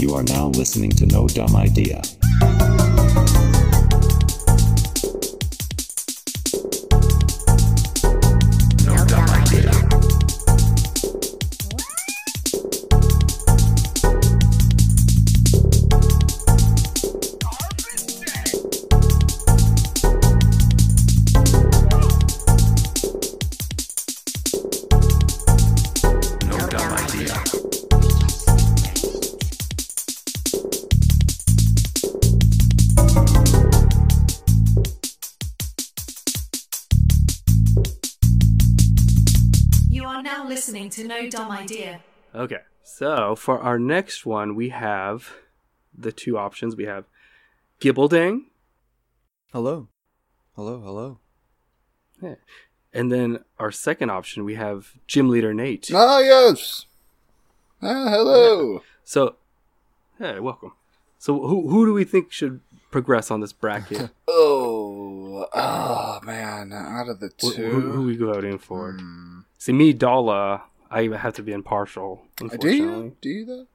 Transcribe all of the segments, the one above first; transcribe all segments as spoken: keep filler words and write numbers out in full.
You are now listening to No Dumb Idea. No Dumb Idea. No Dumb Idea. You are now listening to No Dumb Idea. Okay, so for our next one, we have the two options. We have Gibbeldang, Hello. Hello, hello. yeah. And then our second option, we have Gym Leader Nate. Ah, yes. Ah, hello. So, hey, welcome. So, who who do we think should progress on this bracket? Oh, oh man! Out of the Wh- two, who, who we voting for? Hmm. See, me, Dala, I have to be impartial. do Unfortunately, you do you though?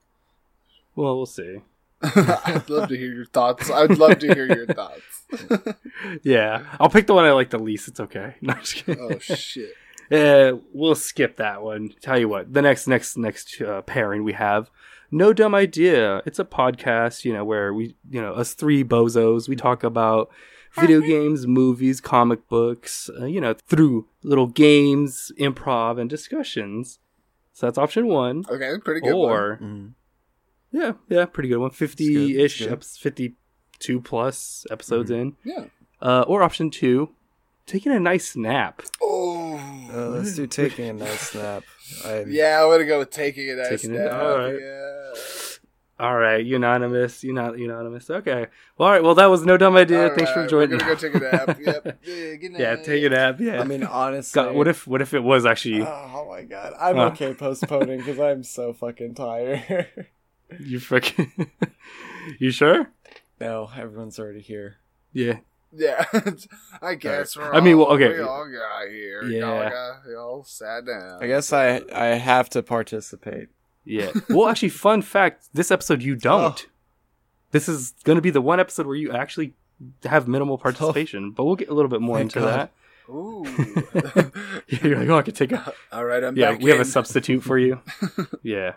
well, we'll see. I'd love to hear your thoughts. I'd love to hear your thoughts. Yeah, I'll pick the one I like the least. It's okay. No, I'm just kidding. Oh shit! Uh, we'll skip that one. Tell you what, the next next next uh, pairing we have No Dumb Idea. It's a podcast, you know, where we, you know, us three bozos, we talk about video games, movies, comic books, uh, you know, through little games, improv, and discussions. So that's option one. Okay, pretty good. Or Mm. yeah, yeah, pretty good one. fifty-ish, It's good. eps- fifty-two plus episodes in. one. Yeah. Uh, or option two, taking a nice nap. Oh. Uh, let's do taking a nice nap. I, yeah, I'm gonna go with taking it. Nice Taking it? nap. Alright. Yeah. All right, unanimous, not unanimous. Okay, well, all right. Well, that was No Dumb Idea. All Thanks for right, joining. We're gonna go take a nap. Yep. Yeah, good yeah, night. take a nap. Yeah. I mean, honestly. God, what if what if it was actually Oh my god. I'm Huh. okay postponing because I'm so fucking tired. you freaking? You sure? No, everyone's already here. Yeah. Yeah, I guess we're. I mean, all, well, okay. We all got here. Yeah. Y'all, got, y'all sat down. I guess I I have to participate. Yeah. Well, actually, fun fact: this episode you don't. Oh. This is going to be the one episode where you actually have minimal participation, but we'll get a little bit more Thank into God. Ooh. that. You're like, oh, I could take a. All right, I'm Yeah, back we have a in. substitute for you. Yeah.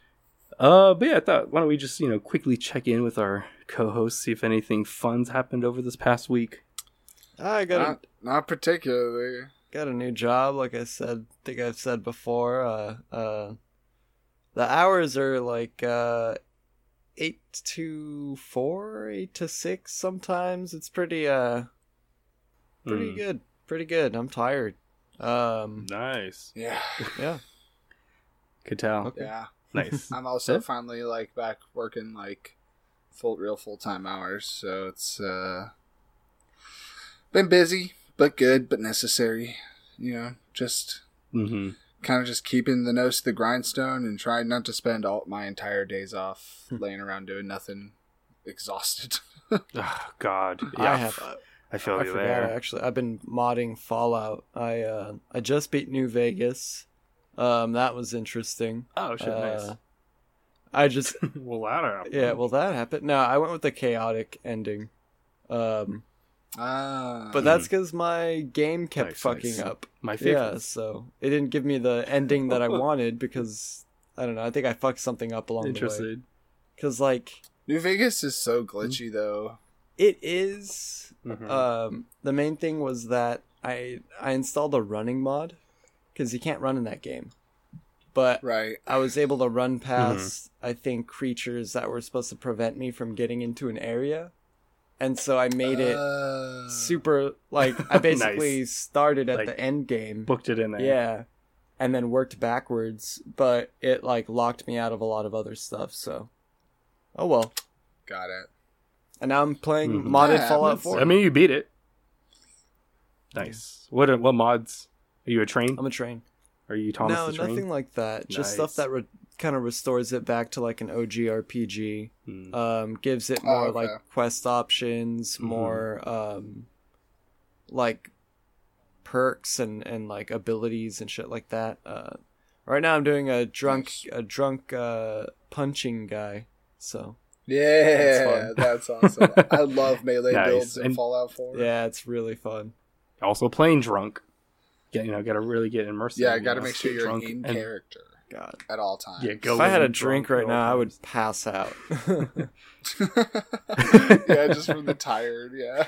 Uh, but yeah, I thought, why don't we just, you know, quickly check in with our co-hosts, see if anything fun's happened over this past week. I got a, Not, not particularly. got a new job, like I said. think I've said before. Uh, uh, the hours are like uh, eight to four, eight to six. Sometimes it's pretty uh, pretty Hmm. good, pretty good. I'm tired. Um, Nice. Yeah, yeah. Could tell. Okay. yeah. Nice. I'm also Yeah. finally like back working like full, real full time hours. So it's uh been busy, but good, but necessary. You know, just Mm-hmm. kind of just keeping the nose to the grindstone and trying not to spend all my entire days off Hmm. laying around doing nothing, exhausted. Oh, God. Yeah, I have. Uh, I feel I you forgot. there. Actually, I've been modding Fallout. I uh, I just beat New Vegas. Um, that was interesting. Oh, shit, nice. Uh, I just Well, that happened. yeah. Well, that happened. No, I went with the chaotic ending. Um, Ah, but that's because my game kept Nice, fucking nice. up. My favorite. Yeah, so it didn't give me the ending that I wanted because I don't know. I think I fucked something up along the way. Interested. Because like New Vegas is so glitchy though. it is. Mhm. Um, the main thing was that I I installed a running mod because you can't run in that game, but Right. I was able to run past I think creatures that were supposed to prevent me from getting into an area, and so I made it Uh, super like I basically Nice. started at Like, the end game, Booked it in there. yeah, and then worked backwards, but it like locked me out of a lot of other stuff. So, oh well. Got it. And now I'm playing Mhm. modded Yeah, Fallout that's- four. I mean, you beat it. Nice. What what mods? Are you a train? I'm a train. Are you Thomas no, the Train? nothing like that. Just Nice. stuff that re- kind of restores it back to like an O G R P G. Hmm. Um, gives it Oh, more okay. like quest options, Mhm. more um, like perks and and like abilities and shit like that. Uh, right now I'm doing a drunk Nice. a drunk uh punching guy. So Yeah, That's that's, awesome. I love melee Nice. builds in And- Fallout four. yeah, it's really fun. Also playing drunk. Get, you know, gotta really get immersed. Yeah, in, you got to know, make sure get you're drunk in and- character God. at all times. Yeah, go If I had a in drink drunk right at now, all I would times. pass out. Yeah, just from the tired. Yeah.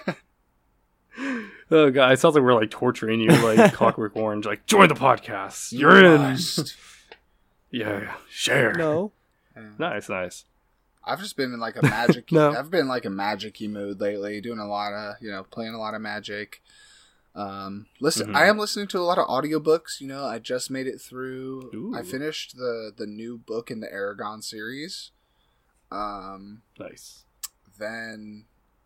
Oh god, it sounds like we're like torturing you, like Clockwork Orange. Like, join the podcast. You're in. Must. Yeah, share. No. Nice, nice. I've just been in like a magic. No. I've been in like a magic-y mood lately, doing a lot of, you know, playing a lot of Magic. Um, listen, Mhm. I am listening to a lot of audiobooks. You know, I just made it through. Ooh. I finished the the new book in the Aragon series. Um, Nice. then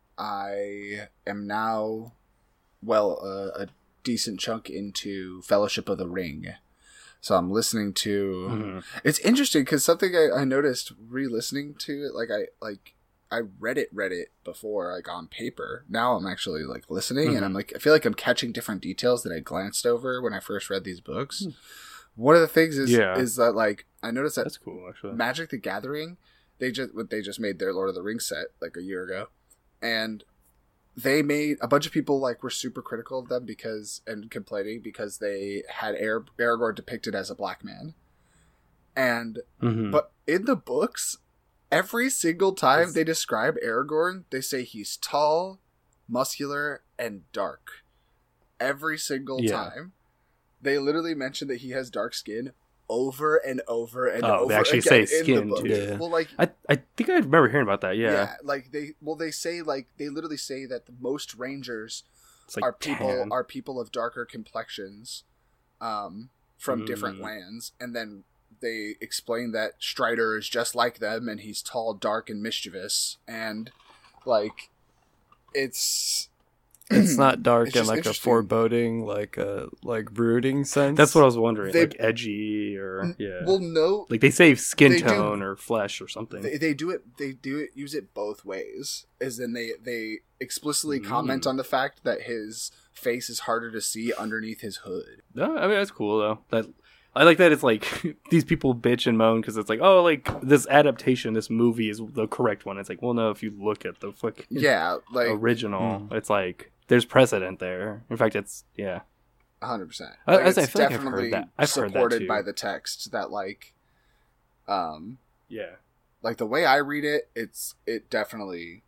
I am now, well, uh, a decent chunk into Fellowship of the Ring. So I'm listening to. Mhm. It's interesting because something I, I noticed re-listening to it, like I like I read it, read it before, like on paper. Now I'm actually like listening, Mhm. and I'm like I feel like I'm catching different details that I glanced over when I first read these books. One of the things is Yeah. is that like I noticed that That's cool, actually. Magic the Gathering, they just they just made their Lord of the Rings set like a year ago, and they made a bunch of people like were super critical of them because and complaining because they had Ar- Aragorn depicted as a black man, and Mhm. but in the books, every single time they describe Aragorn, they say he's tall, muscular, and dark. Every single Yeah. time, they literally mention that he has dark skin over and over and Oh, over they actually again say in skin, the book. too. Yeah. Well, like I I think I remember hearing about that. Yeah, yeah, like they well they say like they literally say that the most rangers it's like are people tan. are people of darker complexions, um, from different Mm. lands, and then they explain that Strider is just like them, and he's tall, dark, and mischievous, and like it's It's not dark It's in just like a interesting. foreboding, like a like brooding sense. That's what I was wondering. They- like edgy or yeah. well, no, like they say skin they do- tone or flesh or something. they, they do it they do it use it both ways, as in they they explicitly comment Mm. on the fact that his face is harder to see underneath his hood. No, I mean that's cool though. That I like that it's like these people bitch and moan because it's like, oh, like this adaptation, this movie is the correct one. It's like, well, no, if you look at the fucking Yeah, like original, it's like there's precedent there. In fact, it's yeah. one hundred percent. I- Like, I- I it's feel like I've heard definitely that. I've heard that supported too. by the text that like um Yeah. like the way I read it, it's it definitely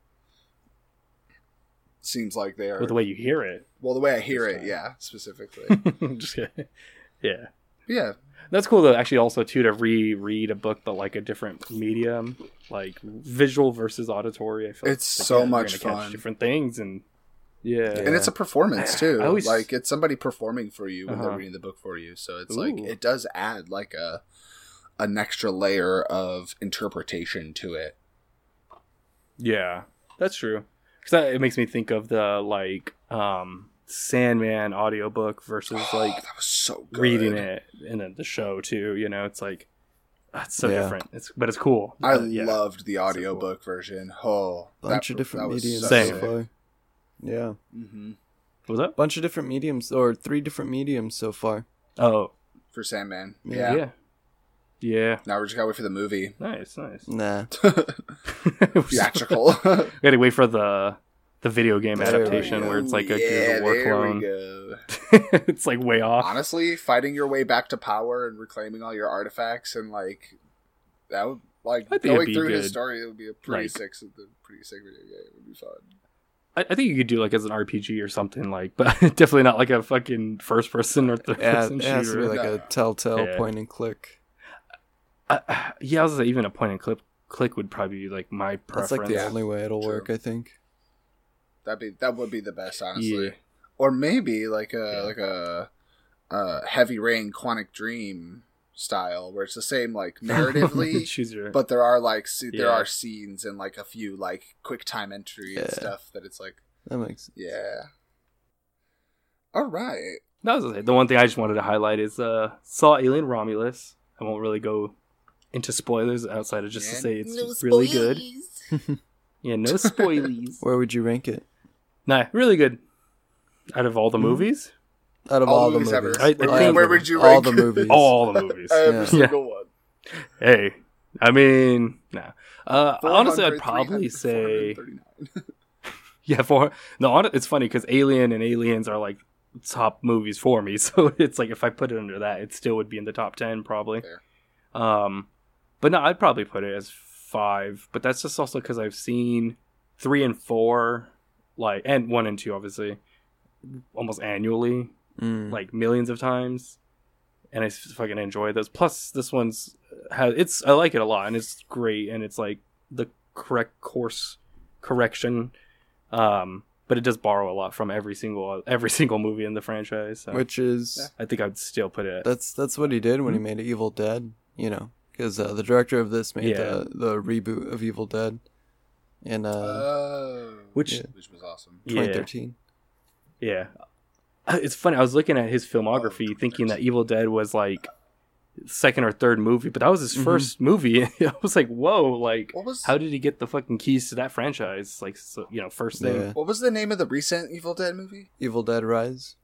seems like they are With the way you hear it. well the way I hear Just it, fine. yeah, specifically. Just kidding. Yeah. Yeah. That's cool though, actually also too to reread a book but like a different medium, like visual versus auditory. I feel like It's like, so yeah, you're much gonna catch fun. different things and yeah. And it's a performance too. I always- Like it's somebody performing for you when they're Uh-huh. reading the book for you. So it's like Ooh. it does add like a an extra layer of interpretation to it. Yeah, that's true. Because it makes me think of the like um Sandman audiobook versus like that was so good. reading it and then the show too. You know, it's like that's so Yeah. different. It's but it's cool. I Uh, yeah. loved the So audiobook version. Oh, bunch that, of different that was mediums so Same. so sick. far. Yeah, Mhm. What was that? bunch of different mediums or three different mediums so far. Oh, For Sandman. Yeah. Yeah. yeah, yeah. Now we're just gotta wait for the movie. Nice, nice. Nah, Theatrical. We had to wait for the the video game There we adaptation go. where it's like a yeah, Gears of War there we clone. go. It's like way off. Honestly, fighting your way back to power and reclaiming all your artifacts and like that would like I think it'd going be through his good. story, it would be a pretty Like- sick, pretty sick video game. It would be fun. I, I think you could do like as an R P G or something like, but definitely not like a fucking first person or third yeah, person it has to shooter. be like No. a telltale Yeah. point and click. Uh, yeah, I was gonna say even a point and click click would probably be like my preference. That's like the Yeah. only way it'll True. work, I think. That'd be that would be the best, honestly. Yeah. Or maybe like a Yeah. like a, a Heavy Rain, Quantic Dream style, where it's the same like narratively, Choose your. but there are like se- there Yeah. are scenes and like a few like quick time entry and Yeah. stuff that it's like That makes yeah. All right. that was the one thing I just wanted to highlight is uh saw Alien Romulus. I won't really go into spoilers outside of just to Yeah, say it's no really good. spoilies. Yeah, no spoilies. Where would you rank it? Nah, really good. Out of all the Mhm. movies, Out of All all, the movies movies. ever. I- I where, think- where would you all rank the movies? all the movies. every Yeah. single one? Hey, I mean, nah. Uh, honestly, I'd four hundred, probably say, four hundred thirty-nine. yeah, for no. hon- It's funny because Alien and Aliens are like top movies for me, so it's like if I put it under that, it still would be in the top ten probably. Fair. Um, but no, I'd probably put it as five. But that's just also because I've seen three and four, like, and one and two, obviously, almost annually, Mm. like millions of times, and I s- fucking enjoy those. Plus, this one's has it's I like it a lot, and it's great, and it's like the correct course correction. Um, but it does borrow a lot from every single every single movie in the franchise. So Which is I think I'd still put it. At, that's that's what he did when he Hmm? made Evil Dead. You know, because uh, the director of this made Yeah. the the reboot of Evil Dead in uh, Oh, Which- yeah. which was awesome. yeah, twenty thirteen. yeah. Uh, It's funny. I was looking at his filmography, Oh, thinking that there's- Evil Dead was like second or third movie, but that was his Mhm. first movie. I was like, whoa! Like, What was how did he get the fucking keys to that franchise? Like, so, you know, first thing. Yeah. what was the name of the recent Evil Dead movie? Evil Dead Rise.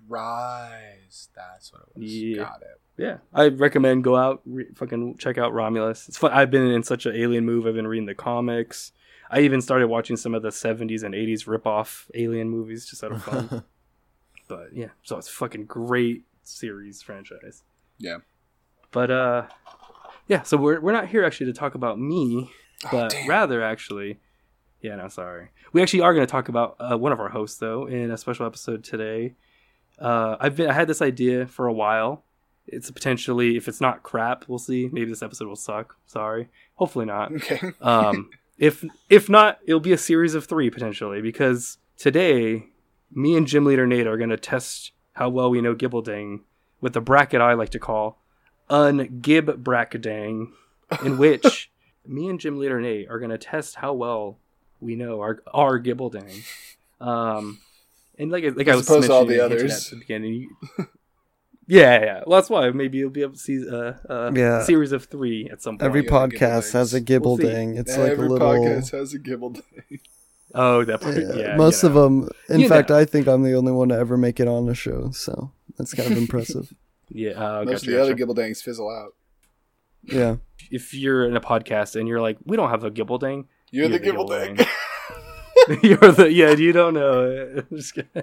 Rise. That's what it was. Yeah. Got it. Yeah, I recommend go out, re- fucking check out Romulus. It's fun. I've been in such an Alien move. I've been reading the comics. I even started watching some of the seventies and eighties rip-off Alien movies just out of fun. But yeah, so it's a fucking great series franchise. Yeah. But uh, yeah. So we're we're not here actually to talk about me, Oh, but damn. rather actually, yeah. No, sorry. We actually are going to talk about uh, one of our hosts though in a special episode today. Uh, I've been I had this idea for a while. It's potentially, if it's not crap, we'll see. Maybe this episode will suck. Sorry. Hopefully not. Okay. Um, if if not, it'll be a series of three potentially, because today, me and Gym Leader Nate are going to test how well we know Gibbelding with the bracket I like to call Un-Gib Brackadang, in which me and Gym Leader Nate are going to test how well we know our our Gibbelding. Um, and like like I As was opposed to all mentioning the hinting others. at the beginning. You, yeah, yeah. Well, that's why maybe you'll be able to see a, a Yeah. series of three at some point. Every yeah, the podcast has a Gibbeldings. We'll see. Gibbelding. It's like a Every little. podcast has a Gibble Day. Oh, that part. Yeah, Yeah, most you of know. them. In You fact, know. I think I'm the only one to ever make it on the show, so that's kind of impressive. Yeah, uh, Most gotcha, of the other gotcha. Gibbledangs fizzle out. Yeah. If you're in a podcast and you're like, we don't have a Gibbelding, You're, You're the the Gibbledang. you're the yeah. You don't know. I'm just kidding.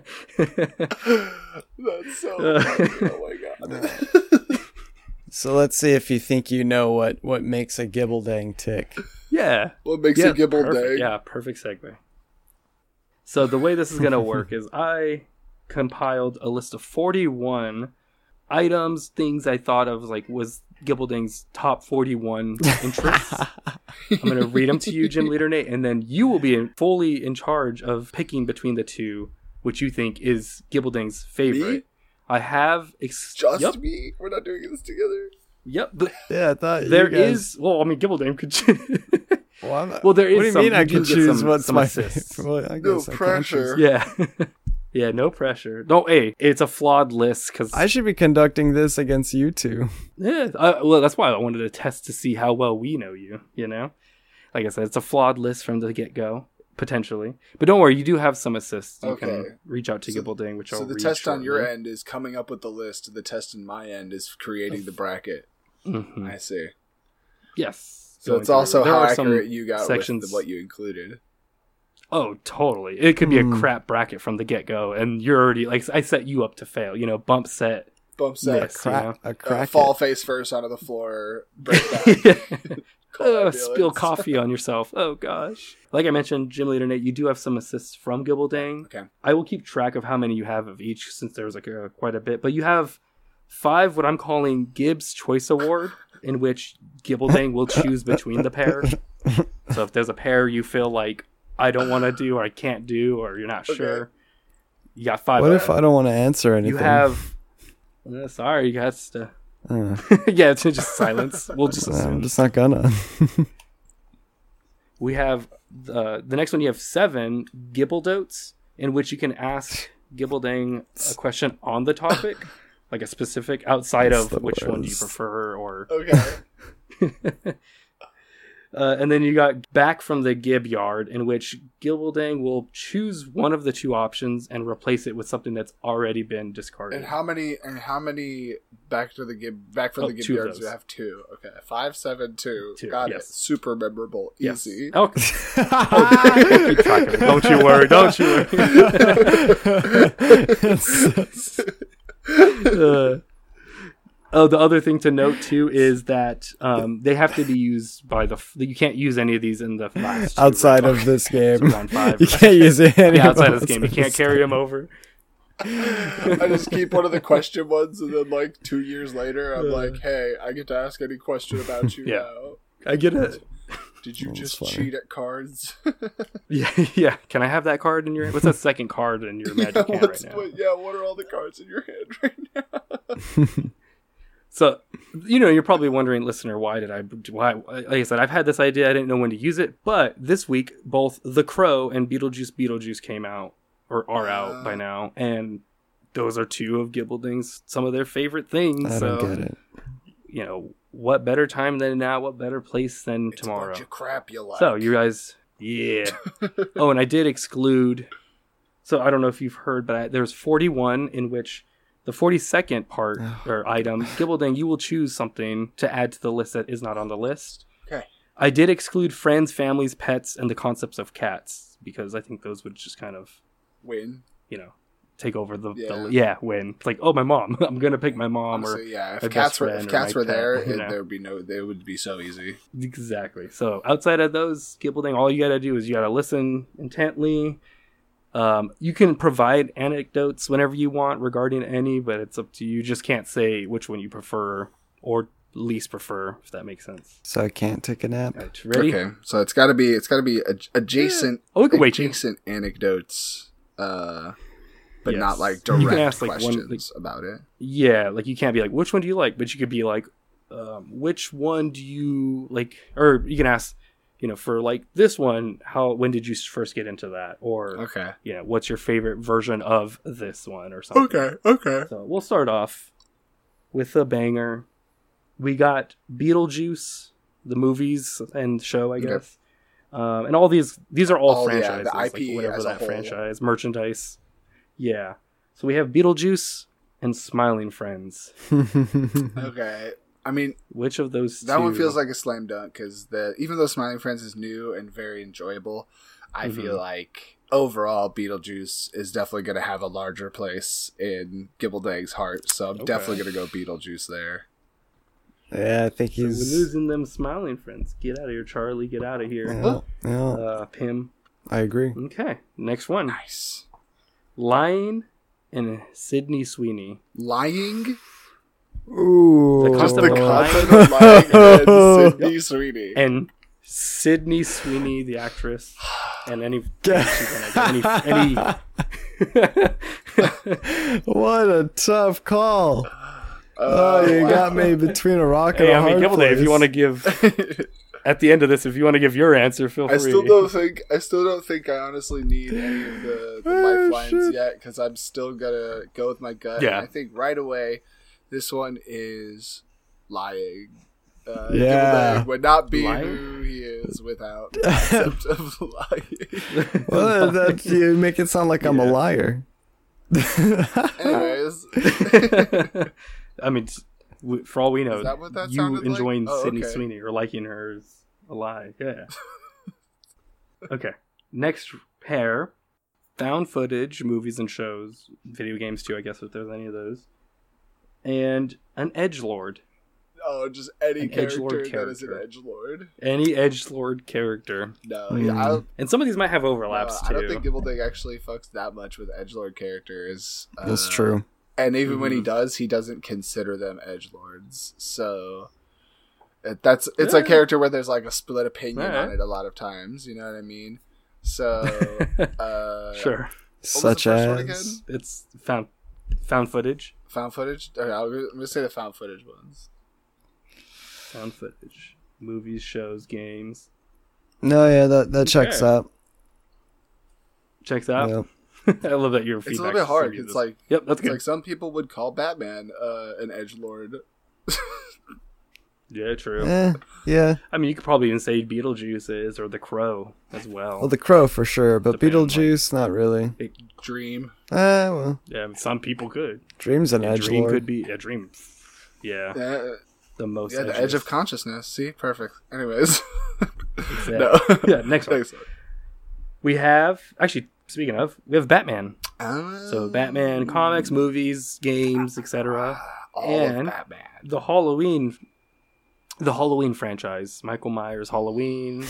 That's so Uh, funny. Oh my god. So let's see if you think you know what what makes a Gibbeldang tick. yeah, What makes yeah, a Gibble perfect. Day? Yeah, perfect segue. So the way this is gonna work is I compiled a list of forty-one items, things I thought of like was Gibbelding's top forty-one interests. I'm going to read them to you, Gym Leader Nate, and then you will be in, fully in charge of picking between the two, which you think is Gibbelding's favorite. Me? I have... Ex- Just yep, me? We're not doing this together. yep. But Yeah, I thought there you guys... is... Well, I mean, Gibbelding could... choose- Well, I'm not- well, there is What do you some- mean I you can do get choose some- what's some my assists. favorite? Well, I No guess I can pressure. choose. yeah. Yeah, no pressure. Don't, hey, it's a flawed list, because... I should be conducting this against you two. Yeah, I, well, that's why I wanted to test to see how well we know you, you know? Like I said, it's a flawed list from the get-go, potentially. But don't worry, you do have some assists. You Okay. can reach out to So- Gibbelding, which I'll So the read test on your shortly. end is coming up with the list. The test on my end is creating the bracket. Mhm. I see. Yes. So Going it's through. also There how are some accurate you got sections- with the, what you included. Oh, totally. It could be Hmm. a crap bracket from the get-go, and you're already, like, I set you up to fail. You know, bump set. Bump set. Yes. Crack, a Uh, crack. fall face first onto the floor. Break back. Call Oh, ambulance. spill coffee on yourself. Oh, gosh. Like I mentioned, Gym Leader Nate, you do have some assists from Gibbelding. Okay. I will keep track of how many you have of each, since there's like a, quite a bit. But you have five what I'm calling Gibbs Choice Award, in which Gibbelding will choose between the pair. So if there's a pair you feel like I don't want to do, or I can't do, or you're not Okay. sure, you got five. What of if them. I don't want to answer anything? You have... Uh, sorry, you got to... Uh, yeah, it's just silence. We'll just I'm assume. just not gonna. We have uh, the next one. You have seven Gibbledotes, in which you can ask Gibbelding a question on the topic, like a specific outside That's of the which one do you worst. prefer, or Okay. Uh, and then you got Back from the Gib Yard, in which Gilbledang will choose one of the two options and replace it with something that's already been discarded. And how many? And how many back to the Gib? Back from Oh, the Gib two of yards? those. We have two. Okay, five, seven, two. Two, Got yes. it. Super memorable. Yes. Easy. Oh, I'll keep track of it. Don't you worry. Don't you worry. uh, Oh, the other thing to note too is that um, they have to be used by the. F- you can't use any of these in the last two outside rounds. of this game. Round five. You can't use it. any Yeah, outside of of this game, you can't carry them over. I just keep one of the question ones, and then like two years later, I'm like, "Hey, I get to ask any question about you Yeah. now. I get it. Did you That's just funny. cheat at cards? Yeah, yeah. Can I have that card in your? What's that second card in your magic yeah, hand what's, right now? what, yeah, what are all the cards in your hand right now? So, you know, you're probably wondering, listener, why did I, why, like I said, I've had this idea, I didn't know when to use it, but this week, both The Crow and Beetlejuice Beetlejuice came out, or are out by now, and those are two of Gilbleding's, some of their favorite things, I so, don't get it. you know, what better time than now, what better place than It's tomorrow. a bunch of crap you like. So, you guys, yeah. Oh, and I did exclude, so I don't know if you've heard, but I, there's forty-one in which the forty-second part or item, Gilbledang, you will choose something to add to the list that is not on the list. Okay. I did exclude friends, families, pets, and the concepts of cats because I think those would just kind of, Win. you know, take over the Yeah. the yeah win. It's like, oh, my mom. I'm gonna pick my mom Honestly, or yeah, my if best cats were if friend or cats my were pet, there, you it, know. there would be no. They would be so easy. Exactly. So outside of those, Gilbledang, all you gotta do is you gotta listen intently. Um, you can provide anecdotes whenever you want regarding any, but it's up to you. You just can't say which one you prefer or least prefer, if that makes sense. So I can't take a nap. All right, ready? Okay, so it's got to be it's got to be ad- adjacent Oh, we can wait, Gene. adjacent anecdotes, uh, but Yes. not like You can direct ask, like, one, questions like- about it. Yeah, like you can't be like, which one do you like? But you could be like, um, which one do you like? Or you can ask, you know, for like this one, how when did you first get into that? Or Okay. you know, what's your favorite version of this one or something? Okay. Okay. So we'll start off with a banger. We got Beetlejuice, the movies and show, I Yep. guess. Um, and all these, these are all Oh, yeah, franchises, the I P like whatever as a that whole. franchise, merchandise. Yeah. So we have Beetlejuice and Smiling Friends. Okay. I mean, Which of those that two? one feels like a slam dunk because the even though Smiling Friends is new and very enjoyable, I Mhm. feel like overall Beetlejuice is definitely going to have a larger place in Gilbledang's heart. So I'm Okay. definitely going to go Beetlejuice there. Yeah, I think So we're he's. losing them Smiling Friends. Get out of here, Charlie. Get out of here. Yeah, yeah, Uh, Pim. I agree. Okay. Next one. Nice. Lying and Sydney Sweeney. Lying. Ooh, The Just concept the of concept lying. of lying and Sydney Sweeney. And Sydney Sweeney, the actress, and any Yeah. any, any What a tough call. Oh, you wow. got me between a rock and hey, a I mean, hard Gilbledang, place. if you want to give at the end of this, if you want to give your answer, feel free. I still don't think I still don't think I honestly need any of the, the Oh, lifelines shit. yet because I'm still gonna go with my gut. Yeah. And I think right away this one is lying. Uh, Yeah. Gilbledang would not be Lying? who he is without the concept of lying. Well, that you make it sound like I'm a Yeah. liar. Anyways, I mean, s- w- for all we know, Is that what that you sounded like? enjoying Oh, Sydney okay. Sweeney or liking her is a lie. Yeah. Okay. Next pair: found footage, movies and shows, video games too. I guess if there's any of those, and an edgelord. oh, just any An character, edgelord that is an character. edgelord. Any edgelord character, No, Hmm. yeah, I, and some of these might have overlaps uh, I too. don't think Gilbledang actually fucks that much with edgelord characters. That's Uh, true. And even when he Mhm. does, he doesn't consider them edgelords. So it, that's it's Yeah. a character where there's like a split opinion Alright. on it a lot of times. You know what I mean? So uh, Sure, was the Such first one as. it's found found footage. found footage. Okay, I'll, go- I'm gonna say the found footage ones. Found footage, movies, shows, games. No, yeah, that, that checks Okay. out. Checks out. Yeah. I love that your It's a feedback. little bit hard. is It's like yep, that's it's good. like some people would call Batman uh, an edgelord. Yeah, true. Eh, yeah. I mean, you could probably even say Beetlejuice is, or The Crow as well. Well, The Crow for sure, but Depending on, Beetlejuice, not really. Dream. Ah, well, Yeah, I mean, some people could. Dream's an A edge dream lord. could be a dream. Yeah, Yeah, the most. yeah, the edges. edge of consciousness. See, perfect. Anyways, Exactly. no. Yeah, next one. Next one. We have actually. Speaking of, we have Batman. Uh, So Batman comics, movies, games, et cetera. all and- of Batman. The Halloween, the Halloween franchise, Michael Myers Halloween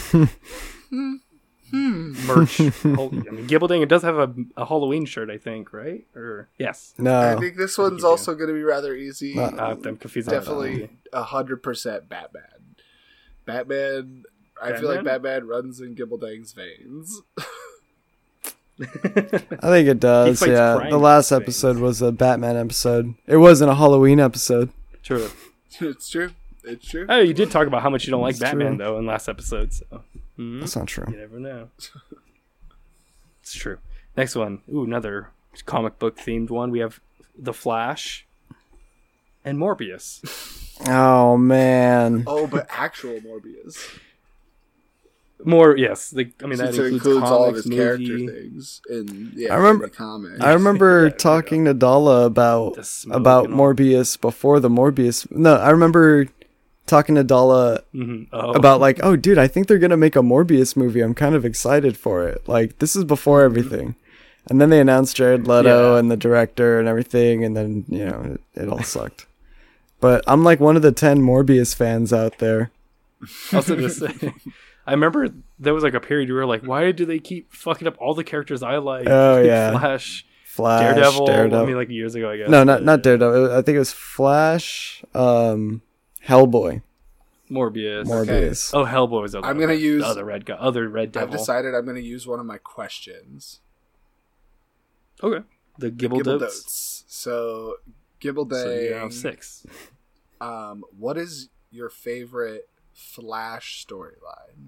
merch. Hol- I mean, Gibbelding, it does have a, a Halloween shirt, I think, right? Or yes, I No. think this What do one's you do? also going to be rather easy. Uh, uh, I'm confused. Definitely a hundred percent Batman. Batman. I feel like Batman runs in Gibbeldang's veins. I think it does, fights yeah. crime The last things. episode was a Batman episode. It wasn't a Halloween episode. True. It's true. It's true. Oh, you did talk about how much you don't like It's Batman, true. though, in last episode. So Mhm. That's not true. You never know. It's true. Next one. Ooh, another comic book themed one. We have The Flash and Morbius. Oh, man. Oh, but actual Morbius. More, yes. The, I mean, that Since it includes, includes all of comics, his character movie. things in, yeah, I remember- in the comics. I remember Yeah, talking to Dalla about The smoke about and all. Morbius before the Morbius. No, I remember talking to Dalla Mhm. Oh. about like, oh, dude, I think they're gonna make a Morbius movie. I'm kind of excited for it. Like, this is before everything, and then they announced Jared Leto Yeah. and the director and everything, and then you know it, it all sucked. But I'm like one of the ten Morbius fans out there. Also, to say, I remember there was like a period where we were like, why do they keep fucking up all the characters I like? Oh, yeah. Flash, Flash, Daredevil. Daredevil. I mean, like years ago, I guess. no, not but- not Daredevil. I think it was Flash, um, Hellboy, Morbius. Morbius. Oh, Hellboy was the other I'm gonna one. use- the other red guy, other red devil. I've decided I'm going to use one of my questions. Okay, the Gibble Dotes. Gibbledotes. So, Gibbeldang. So you have six. Um, what is your favorite Flash storyline?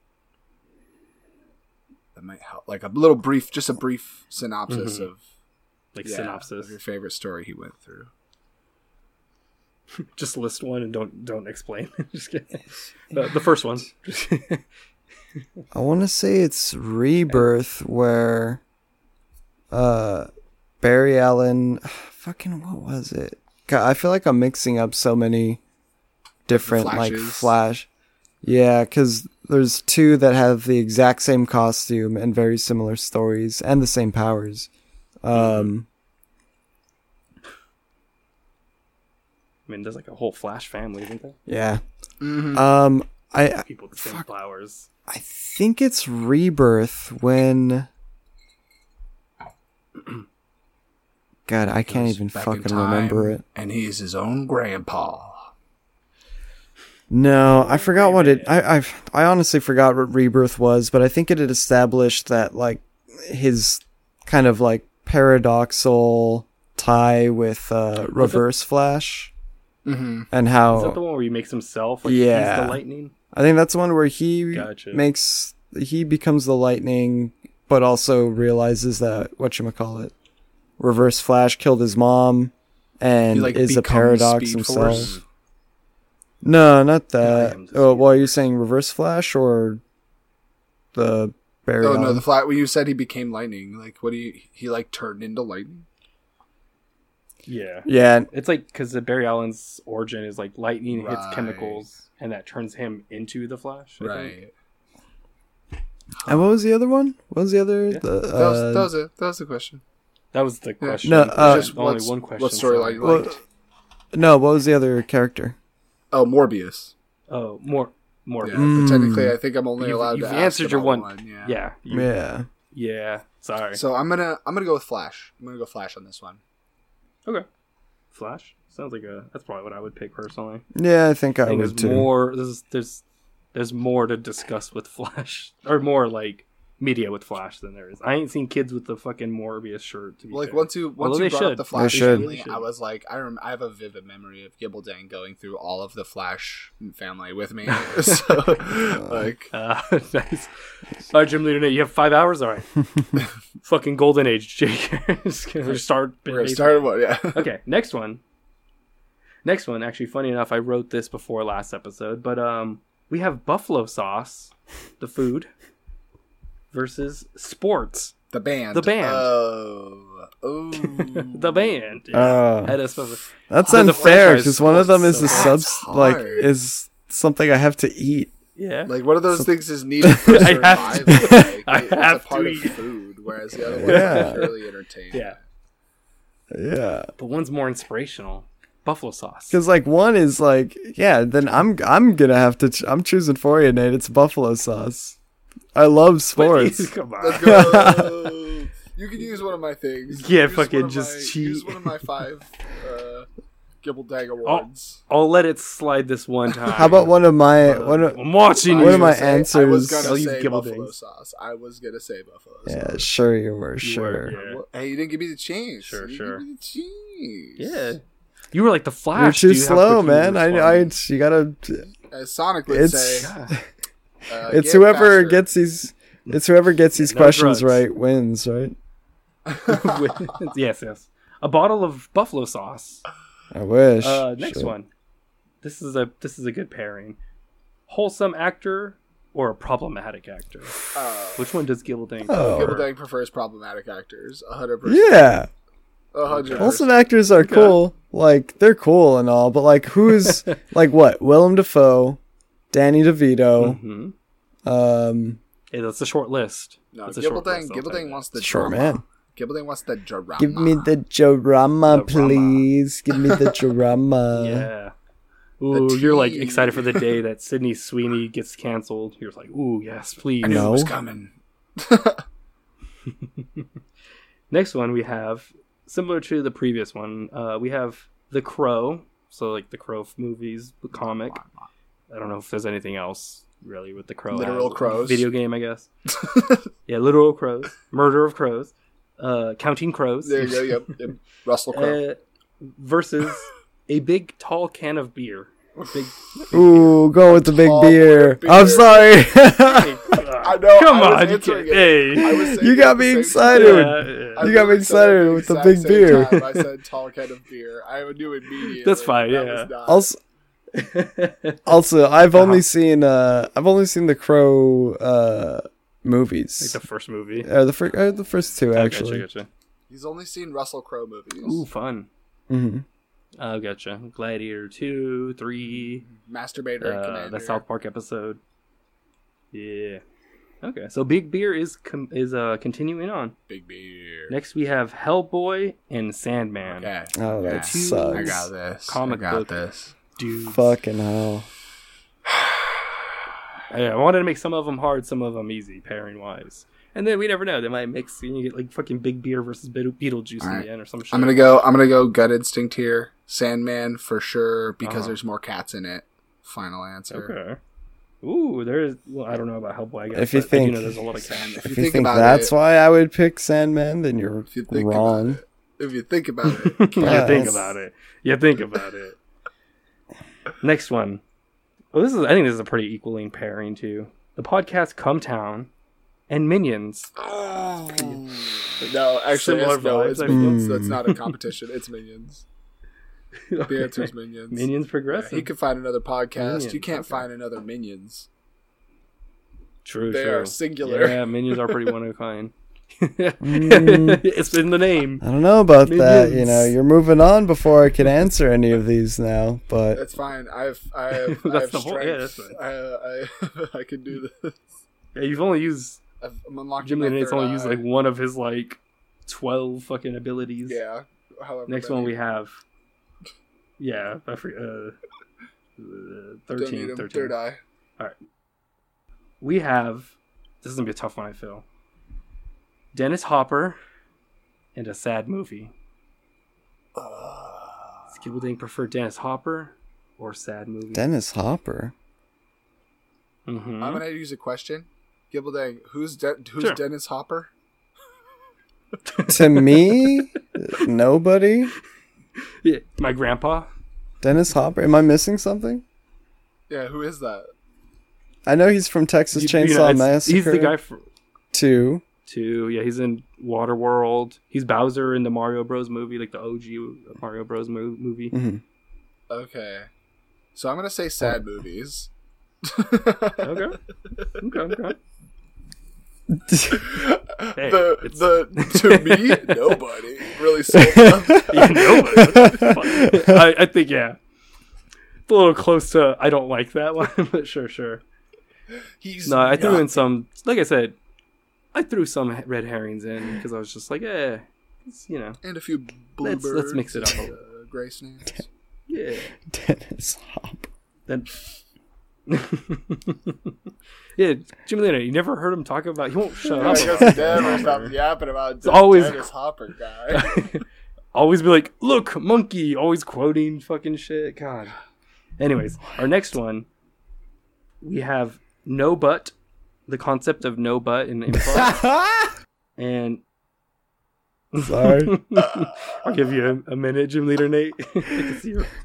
That might help. Like a little brief, just a brief synopsis Mhm. of Like yeah, synopsis. of your favorite story he went through. Just list one and don't don't explain. Just kidding. Uh, the first one. I want to say it's Rebirth, where uh, Barry Allen. Fucking what was it? God, I feel like I'm mixing up so many different like Flashes. Flash. Yeah, because there's two that have the exact same costume and very similar stories and the same powers. Um, I mean, there's like a whole Flash family, isn't there? yeah. Mm-hmm. Um, I People with the same Fuck. flowers. I think it's Rebirth when. God, I can't even fucking remember it. And he's his own grandpa. No, I forgot what it. I I I honestly forgot what Rebirth was, but I think it had established that like his kind of like paradoxal tie with uh, Reverse Flash, Mm-hmm. and Is that the how one where he makes himself? Like, Yeah. he's the lightning. I think that's the one where he Gotcha. makes he becomes the Lightning, but also realizes that whatchamacallit, Reverse Flash killed his mom, and He, like, is a becomes paradox Speed himself. Force. No, not I that. am the Oh, Speed well, are you saying Reverse Flash or the Barry Oh no, Allen? the flat when you said he became lightning, like what do you he like turned into lightning? Yeah. Yeah, It's like because the Barry Allen's origin is like lightning hits Right. chemicals and that turns him into the Flash. I think. Right. and what was the other one? What was the other? Yeah. The, That was uh, that was it. That was the question. That was the question. No, uh, There's Just only what's- one question. What storyline you well, liked? no, what was the other character? Oh, Morbius. Oh, more, more. Yeah, Mm. but technically, I think I'm only You've- allowed you've to answered ask your about one. Yeah. Yeah. you- Yeah. Yeah. Sorry. So I'm gonna I'm gonna go with Flash. I'm gonna go Flash on this one. Okay. Flash sounds like a. That's probably what I would pick personally. Yeah, I think I, I think would there's too. more. There's there's there's more to discuss with Flash, or more like media with Flash than there is. I ain't seen kids with the fucking Morbius shirt. To be Like fair. once you once Although you they brought should. up the Flash They should. family, They should. I was like, I rem- I have a vivid memory of Gibbeldang going through all of the Flash family with me. so like, Uh, nice. All right, Jim Leader, you have five hours. All right. Fucking golden age, Jake. Just gonna start. we're gonna start what? Yeah. Okay, next one. Next one, actually, funny enough, I wrote this before last episode, but um, we have buffalo sauce, the food, versus sports, The band. The band. Oh. Oh. the band. Oh. Had a special- That's The- the unfair franchise because one of them is sports, the so subs that's like hard. is something I have to eat. Yeah. Like one of those things is needed for I have survival. to- Like, I it's have a part to of eat. food, whereas the other one Yeah. is purely entertaining. yeah. Yeah, But one's more inspirational. Buffalo sauce. because like one is like yeah. Then I'm I'm gonna have to. Ch- I'm choosing for you, Nate. It's buffalo sauce. I love sports. Come on. Let's go. You can use one of my things. Yeah, Use fucking one of just my, cheat. Use one of my five uh, Gibble-Dang awards. I'll let it slide this one time. How about one of my one of, I'm watching One you. of my Say- I was answers- gonna I'll use say Gibble buffalo Dangs. sauce. I was gonna say buffalo yeah, sauce. sure you were You were, sure. yeah. Well, hey, you didn't give me the chance. Sure, you sure. Give me the chance. Yeah. You were like the Flash. You're too dude, how slow, quick you man. I I responded. you gotta. As Sonic would It's- say, Yeah. uh, It's get whoever faster. gets these. It's whoever gets these no questions drugs. right wins, right? yes, yes. A bottle of buffalo sauce. I wish. Uh, next Shit. one. This is a this is a good pairing. Wholesome actor or a problematic actor. Uh, Which one does Gilberding? Oh. prefer? Gibble-Dang prefers problematic actors. A hundred percent. Yeah, A hundred wholesome percent. actors are cool. Like they're cool and all, but like who's like what? Willem Dafoe, Danny DeVito. Mhm. Um, Hey, that's a short list. No, That's a short Gibble-Dang, list, I'll Gibble-Dang take wants the Sure, drama. man. Gibble-Dang wants the drama. give me the drama, drama. please. Give me the it. drama. Yeah. Ooh, you're like tea. excited for the day that Sydney Sweeney gets canceled. You're like, ooh, yes, please. I knew No. it was coming. Next one we have, similar to the previous one, uh, we have The Crow. So like the Crow f- movies, the comic. I don't know if there's anything else really with The Crow. Literal as. crows. Video game, I guess. Yeah, literal crows. Murder of crows. Uh, counting crows. There you go. Yep. yep. Russell Crowe. Uh, versus a big tall can of beer. Big. Ooh, go with the big Tall beer. beer. I'm sorry. I know. Come I was on, you answering can't- it. hey. I was saying You it got at the me same excited. time. Yeah, yeah. I You got me literally said it excited at with the exact big same beer. time. I said tall can of beer. I knew immediately. That's fine, that yeah. was not- also, also, I've only seen uh, I've only seen the Crow uh Like movies. the first movie. Uh, the first, uh, the first two Oh, actually. Gotcha, gotcha. He's only seen Russell Crowe movies. Ooh, fun. hmm Oh, gotcha. Gladiator two, three, Masturbator and uh, Commander. the South Park episode. Yeah. Okay, so Big Beer is com- is uh continuing on. Big beer. Next we have Hellboy and Sandman. Okay. Oh, that Yeah. sucks. I got this. Comic I got book. this. Dude. Fucking hell. Yeah, I wanted to make some of them hard, some of them easy, pairing wise. And then we never know; they might mix and you get like fucking Big Beer versus Be- Beetlejuice in Alright. the end or some shit. I'm gonna go. I'm gonna go gut instinct here. Sandman for sure because Uh-huh. there's more cats in it. Final answer. Okay. Ooh, there's. Well, I don't know about Hellboy. I guess, If you but I think- do know there's a lot of cats. If If you you think think about that's it- why I would pick Sandman, then you're If you think wrong. about it. If you think about it. you think Yes. about it. You think about it. Next one. Well, this is. I think this is a pretty equaling pairing too. The podcast Come Town and Minions. No, actually, Similar it's, no, it's vibes, I feel. Minions. That's not a competition. It's Minions. The answer is Minions. Minions Yeah, progressive. he could find another podcast. Minions, you can't okay. find another Minions. True, They true. are singular. Yeah, Minions are pretty one of a kind. Mm. It's in the name. I don't know about that. You Minions. know, you're moving on before I can answer any of these now. But That's fine. I have. I have. I That's have the whole- strength. yeah, that's fine. I, I, I can do this. Yeah, you've only used I've, I'm unlocking Jim my Nate's third only eye. used like one of his like twelve fucking abilities. Yeah. However Next many. one we have. Yeah, I forget. Uh, uh, Don't need thirteen. him. thirteen. Third eye. We have. This is gonna be a tough one. I feel. Dennis Hopper, and a sad movie. Does Gilberding prefer Dennis Hopper or sad movie? Dennis Hopper. mm-hmm. I'm gonna use a question. Gibble-Dang, who's De- who's Sure. Dennis Hopper? To me, nobody. Yeah, my grandpa. Dennis Hopper. Am I missing something? Yeah, who is that? I know he's from Texas You- you Chainsaw know, it's- Massacre. He's the guy for Two. two. Yeah, he's in Waterworld. He's Bowser in the Mario Bros movie, like the O G Mario Bros mo- movie. Mhm. Okay. So I'm gonna say sad movies. Okay. Okay. Okay. Hey, the it's- the to me nobody really sold them. Yeah, nobody. Fuck. I, I think yeah. It's a little close to I don't like that one, but sure, sure. He's No, I threw not- in some. Like I said, I threw some red herrings in because I was just like, eh, it's, you know, and a few Let's- bluebirds. let's mix it up. and, Uh, gray snails. yeah. Dennis Hopper. Then. Yeah, Jimmy Leonard, you never heard him talk about. He won't shut I up. guess about he never Dennis stopped Hopper. yapping about It's always- Dennis Hopper guy. Always be like, look, monkey. Always quoting fucking shit. God. Anyways, our next one, we have no butt. The concept of no butt in improv, and Sorry. I'll give you a, a minute, Gym Leader Nate. I can see your-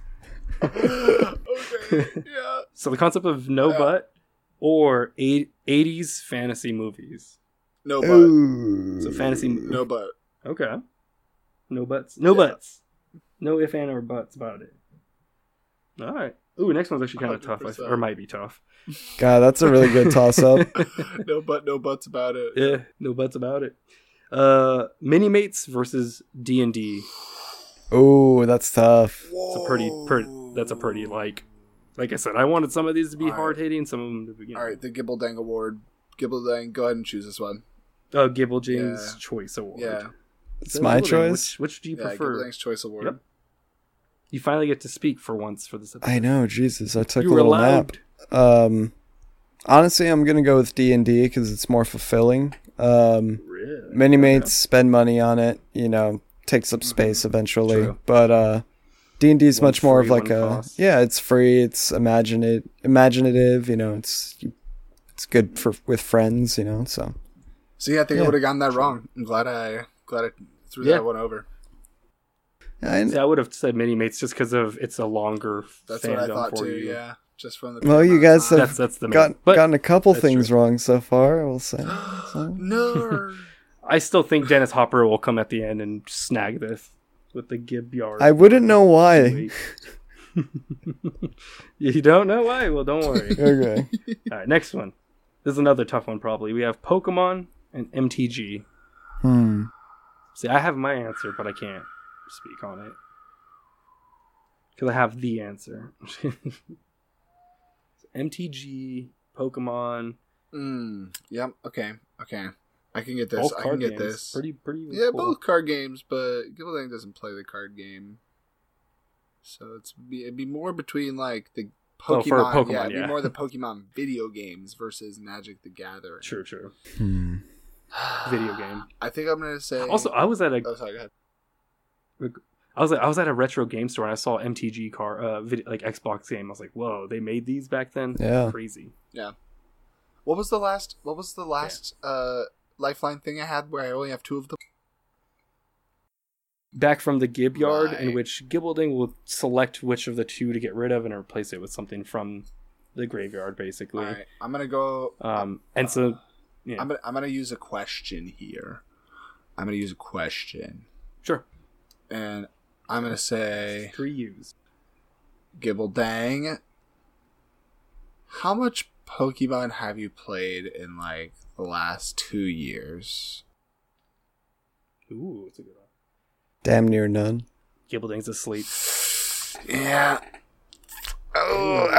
Okay, yeah. So the concept of no Yeah. butt or eight, eighties fantasy movies. No butt. Ooh. So fantasy. No butt. Okay. No butts. No Yeah. butts. No if and or buts about it. All right. Ooh, next one's actually kind of tough, I th- one hundred percent. or might be tough. God, that's a really good toss up. No butt, no butts about it. Yeah, no buts about it. Uh, Mini Mates versus D and D. Ooh, that's tough. It's a pretty, pretty. That's a pretty like. Like I said, I wanted some of these to be All right. hard hitting, some of them to be. You know, All right, the Gibble Dang Award. Gibble Dang, go ahead and choose this one. Uh, Gibble James Yeah. Choice Award. Yeah, It's So my Gibble Dang, choice. Which, which do you yeah, prefer? Gibble Dang's Choice Award. Yep. You finally get to speak for once for this episode. I know, Jesus. I took You a were little allowed. nap. Um, honestly, I'm gonna go with D and D because it's more fulfilling. Um, Really? mini Okay. mates spend money on it. You know, takes up space eventually. True. But uh, D and D is One much more of free, like one a cost. yeah. It's free. It's imaginative. Imaginative. You know, it's it's good for with friends. You know, so See, I think I Yeah. would have gotten that wrong. I'm glad I glad I threw Yeah. that one over. I, See, I would have said Mini Mates just because of it's a longer That's what I fandom thought for too. you. Yeah, just from the. Well, you guys have That's that's the main. got, but gotten a couple that's things true. wrong so far. I will say. So. No. I still think Dennis Hopper will come at the end and snag this with the Gib Yard. I wouldn't know why. Wait. You don't know why? Well, don't worry. Okay. All right, next one. This is another tough one, probably. We have Pokemon and M T G. Hmm. See, I have my answer, but I can't speak on it because I have the answer. M T G, Pokemon, Mm, yep. Okay. Okay. I can get this. both I can card get games. this. Pretty, pretty. Yeah, cool. both card games, but Gibble doesn't play the card game, so it's be it'd be more between like the Oh, Pokemon. for Pokemon, yeah, it'd yeah. be more the Pokemon video games versus Magic the Gathering. True, true. Hmm. Video game. I think I'm gonna say. Also, I was at a oh, sorry. Go ahead. I was I was at a retro game store and I saw M T G car uh video, like Xbox game. I was like, whoa, they made these back then. Yeah. Crazy. What was the last? What was the last uh, Lifeline thing I had where I only have two of them? Back from the Gib Yard, in Right. which Gibbleding will select which of the two to get rid of and replace it with something from the graveyard, basically. All right, I'm gonna go. Um, and so, yeah, I'm gonna I'm gonna use a question here. I'm gonna use a question, sure, and I'm gonna say three U's. Gibble Dang. How much Pokemon have you played in like the last two years? Ooh, that's a good one. Damn near none. Gibbleding's asleep. Yeah. Oh.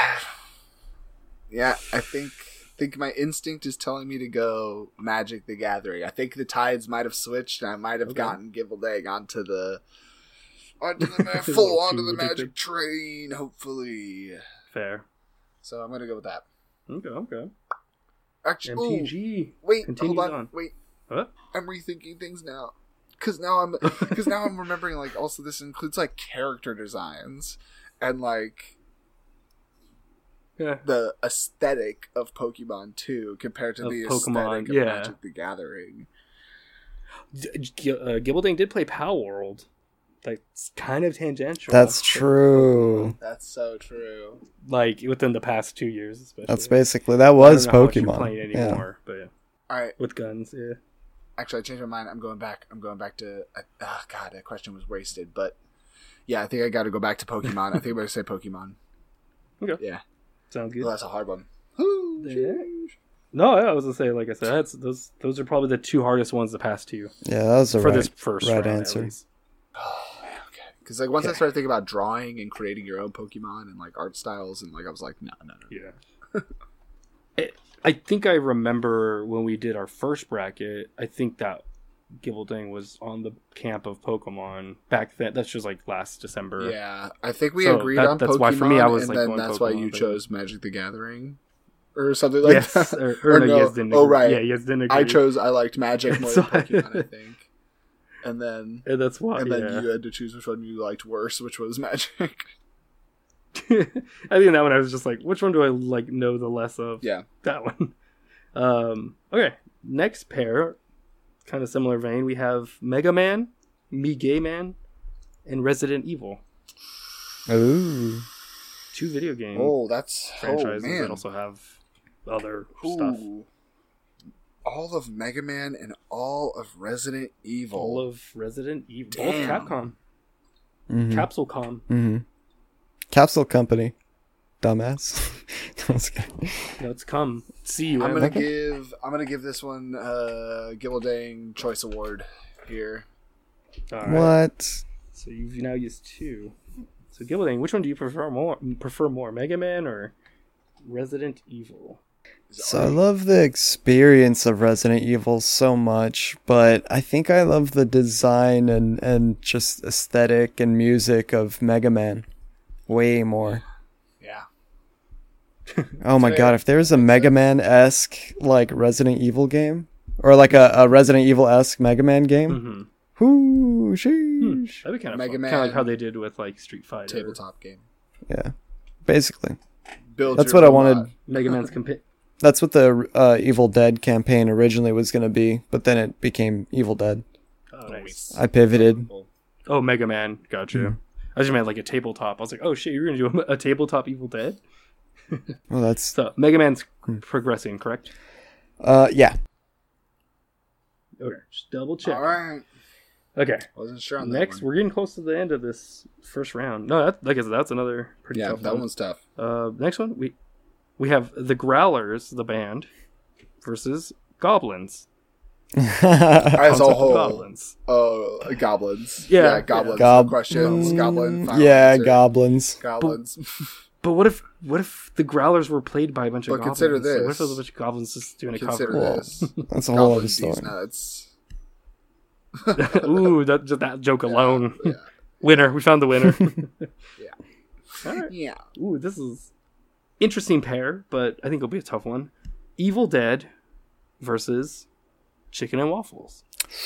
Yeah, I think think my instinct is telling me to go Magic the Gathering. I think the tides might have switched, and I might have Okay. gotten Gibble onto the onto the ma- A full little onto too the addicted. Magic train. Hopefully, Fair. so I'm gonna go with that. Okay, okay. Actually, M T G. ooh, wait, continues hold on, on. wait. What? I'm rethinking things now. Cause now I'm, cause now I'm remembering like also this includes like character designs and like Yeah. the aesthetic of Pokemon too compared to Of the Pokemon, aesthetic of yeah. Magic the Gathering. G- G- uh, Gibbleding did play Power World. Like, it's kind of tangential. That's true. That's so true. Like, within the past two years, especially. That's basically that I was don't know how much you're Pokemon. playing Yeah. anymore, but yeah. All right, With guns, yeah. actually, I changed my mind. I'm going back. I'm going back to. Uh, oh God, that question was wasted. But Yeah, I think I got to go back to Pokemon. I think I'm going to say Pokemon. Okay. Yeah. Sounds good. Well, that's a hard one. Yeah. No, I was gonna say, like I said, that's, those those are probably the two hardest ones to pass to you Yeah, that was the for right, this first right round, at answer. least. Because like once I Okay. started thinking about drawing and creating your own Pokemon and like art styles, and like I was like, no, no, no. Yeah. it, I think I remember when we did our first bracket. I think that Gibbelding was on the camp of Pokemon back then. That's just like last December. Yeah, I think we So agreed that- on that's Pokemon, why for me I was, and like, then going that's why Pokemon, you but- chose Magic the Gathering, or something like Yes, that. or, or, no, no. you guys didn't Oh, agree. right. Yeah, you guys didn't agree. I chose I liked Magic more So than I- Pokemon, I think. And then And that's why. and then yeah. you had to choose which one you liked worse, which was Magic. I think that one I was just like, which one do I like know the less of? Yeah. That one. Um, okay, next pair, kind of similar vein. We have Mega Man, Me Gay Man, and Resident Evil. Ooh. Two video game Oh, that's franchises oh, man. that also have other stuff. Ooh. All of Mega Man and all of Resident Evil. All of Resident Evil. Damn. Both Capcom. Mm-hmm. Capsule.com. mm-hmm. Capsule Company. Dumbass. That was good. No, it's come. See you. I'm man. gonna give I'm gonna give this one uh Gilladang Choice Award here. All right. What? So you've now used two. So Gilladang, which one do you prefer more? Prefer more, Mega Man or Resident Evil? So I love the experience of Resident Evil so much, but I think I love the design and, and just aesthetic and music of Mega Man way more. Yeah. Oh my Fair. god, if there's a Mega Man-esque like Resident Evil game, or like a, a Resident Evil-esque Mega Man game, Mm-hmm. whoo, sheesh. That'd be kind of Mega fun. Man Kind of like how they did with like Street Fighter. Tabletop game. Yeah, basically. Build That's your what I robot. wanted. Mega Man's compa- That's what the uh, Evil Dead campaign originally was going to be, but then it became Evil Dead. Oh, nice. I pivoted. Oh, Mega Man. Gotcha. Mm-hmm. I just meant like a tabletop. I was like, oh shit, you're gonna do a, a tabletop Evil Dead? Well, that's So Mega Man's Hmm. progressing, correct? uh, yeah. Okay, just double check. All right. Okay. Wasn't sure on that Next, one. we're getting close to the end of this first round. No, that, like I said, that's another pretty Yeah, tough that one. one's tough. Uh, next one, we we have the Growlers, the band, versus Goblins. As Concept a of whole, Goblins. uh, goblins. Yeah, Yeah, goblins. Gob- no questions. Goblin. final Yeah, answer. goblins. Goblins. But what if what if the Growlers were played by a bunch of But goblins? consider Like, what if this. there was a bunch of goblins just doing a Consider cover? Well, this. That's a whole other Goblins, story. these nuts. Ooh, that just that joke alone. Yeah. Winner. We found the winner. All right. Yeah. Ooh, this is interesting pair, but I think it'll be a tough one. Evil Dead versus Chicken and Waffles.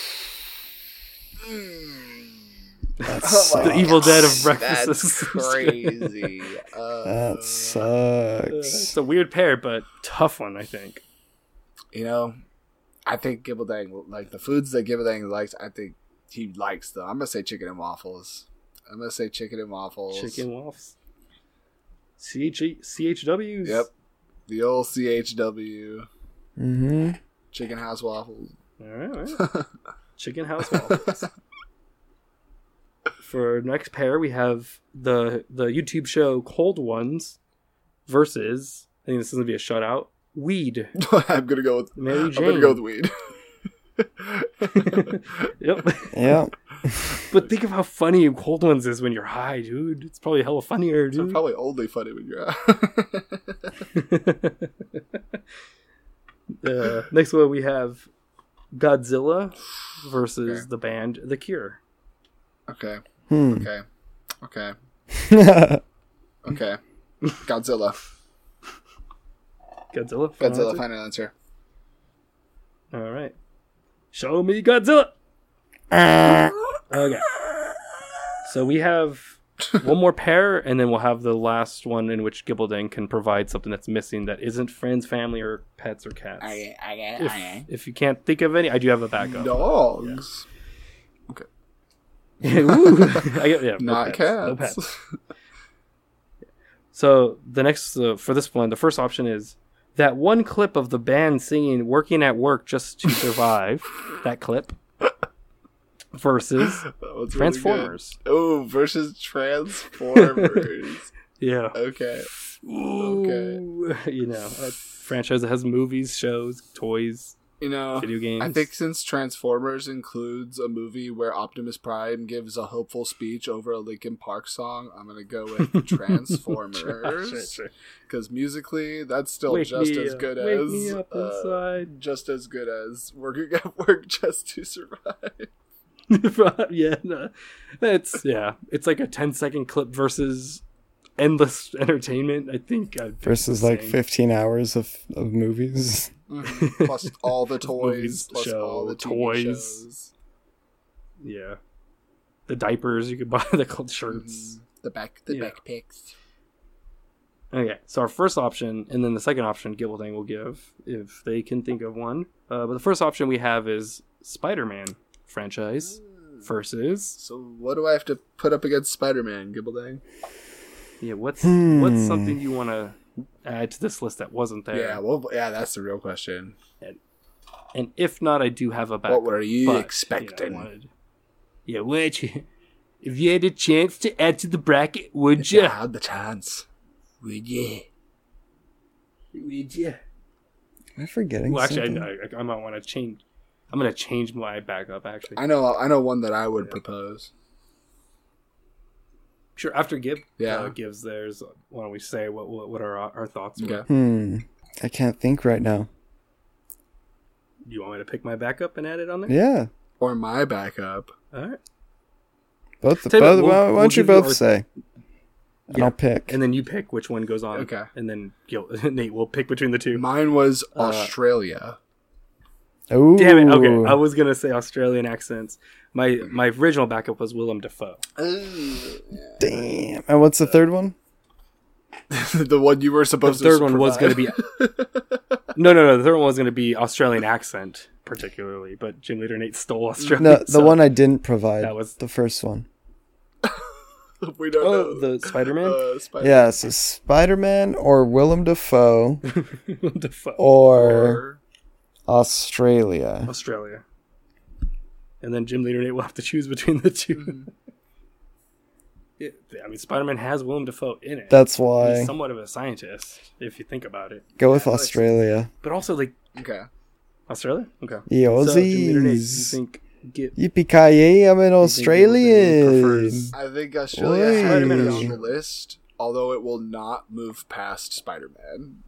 That's Oh my the Evil Dead of gosh, breakfast. That's crazy. Uh, That sucks. It's a weird pair, but tough one, I think. you know, I think Gibbeldang, like the foods that Gibbeldang likes, I think he likes them. I'm gonna say chicken and waffles. I'm gonna say chicken and waffles. Chicken waffles. C H C H Ws. Yep. The old C H W. Mm-hmm. Chicken house waffles. All right. All right. Chicken house waffles. For next pair, we have the the YouTube show Cold Ones versus, I think this is gonna be a shutout. Weed. I'm gonna go with. Mary I'm Jane. gonna go with weed. Yep. Yeah. But think of how funny Cold Ones is when you're high, dude. It's probably hella funnier, It's dude. probably only funny when you're out. uh, next one we have Godzilla versus Okay. the band The Cure. Okay. Hmm. Okay. Okay. Okay. Godzilla. Godzilla. final Godzilla. answer? Final answer. All right. Show me Godzilla. Okay. So we have one more pair, and then we'll have the last one in which Gibbeldang can provide something that's missing that isn't friends, family, or pets or cats. Okay. Okay. If, Okay. if you can't think of any, I do have a backup. Dogs. Ooh. I get, yeah, no Not pets, no cats. pets. So the next uh, for this one, the first option is that one clip of the band singing "Working at Work Just to Survive." That clip, versus That was really Transformers. good. Oh, versus Transformers. Yeah. Okay. Ooh, you know, a franchise that has movies, shows, toys, You know, video games. I think since Transformers includes a movie where Optimus Prime gives a hopeful speech over a Linkin Park song, I'm gonna go with Transformers. Because musically, that's still Wake just me as up, good wake as me up uh, inside. just as good as working at work just to survive. Yeah, no, it's yeah, it's like a ten second clip versus endless entertainment. I think I'd pick Versus the like same. fifteen hours of, of movies. Mhm. Plus all the toys, Movies, plus show, all the T V toys. shows. Yeah, the diapers you could buy, the cold shirts. Mhm. The back, the Yeah. backpacks. Okay, so our first option, and then the second option, Gibaldang will give if they can think of one. Uh, but the first option we have is Spider-Man franchise versus So what do I have to put up against Spider-Man, Gibaldang? yeah. What's Hmm. what's something you want to add to this list that wasn't there? Yeah, well, yeah, that's the real question. And if not, I do have a back. What were you but, expecting? You know, I wanted- yeah, would you? If you had a chance to add to the bracket, would you? You had the chance. Would you? Would you? Am I forgetting Well, actually, something? I, I, I might want to change. I'm gonna change my backup. Actually, I know, I know one that I would Yeah. propose. sure. After Gib Yeah. uh, gives theirs, why don't we say what what, what our our thoughts were? Okay. Hmm. I can't think right now. Do you want me to pick my backup and add it on there? Yeah. Or my backup. All right. Both. Tell you what, both we'll- why why we'll don't you give you both our- say? And Yeah. I'll pick. And then you pick which one goes on. Okay. And then Gil, Nate will pick between the two. Mine was Uh, Australia. Ooh. Damn it. Okay. I was gonna say Australian accents. My my original backup was Willem Dafoe. Damn. And what's the third one? The one you were The supposed to third one was going provide. to be no, no, no. The third one was going to be Australian accent, particularly. But Gym Leader Nate stole Australian. No, the so- one I didn't provide. That was- the first one. We don't Oh, know. the Spider-Man. Uh, Spider- Yeah, so Spider-Man or Willem Dafoe Willem Dafoe. or Or Australia. Australia. And then Gym Leader Nate will have to choose between the two. Mm-hmm. Yeah, I mean, Spider-Man has Willem Dafoe in it. That's why. He's somewhat of a scientist, if you think about it. Go with Yeah, like- Australia. But also, like okay. Australia. Okay. So, Gym Leader Nate, you Yozzies. think get Yippee-ki-yay, I'm an Willem Australian. prefers- I think Australia Oi. had it Spider-Man on is- the list, although it will not move past Spider-Man.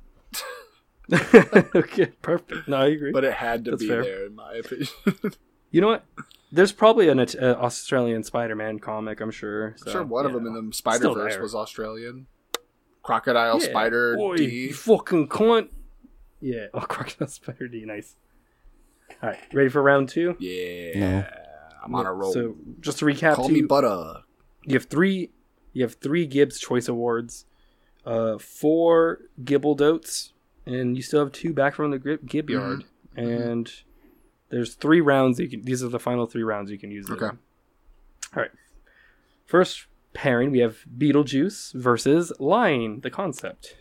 okay, perfect. No, I agree. But it had to That's be fair. there, in my opinion. You know what? There's probably an uh, Australian Spider-Man comic, I'm sure. I'm So, sure one of you them in know. the Spider-Verse there. was Australian. Crocodile Yeah. Spider Oi, D. you fucking cunt. Yeah. Oh, Crocodile Spider D. Nice. All right. Ready for round two? Yeah. No. I'm on a roll. So, just to recap, Call to me you, Butter. you have three. You have three Gibbs Choice Awards, uh, four Gibbledotes, and you still have two back from the Gib, Gib Yard. And there's three rounds. You can. These are the final three rounds you can use. it Okay. in. All right. First pairing, we have Beetlejuice versus Lying, the concept.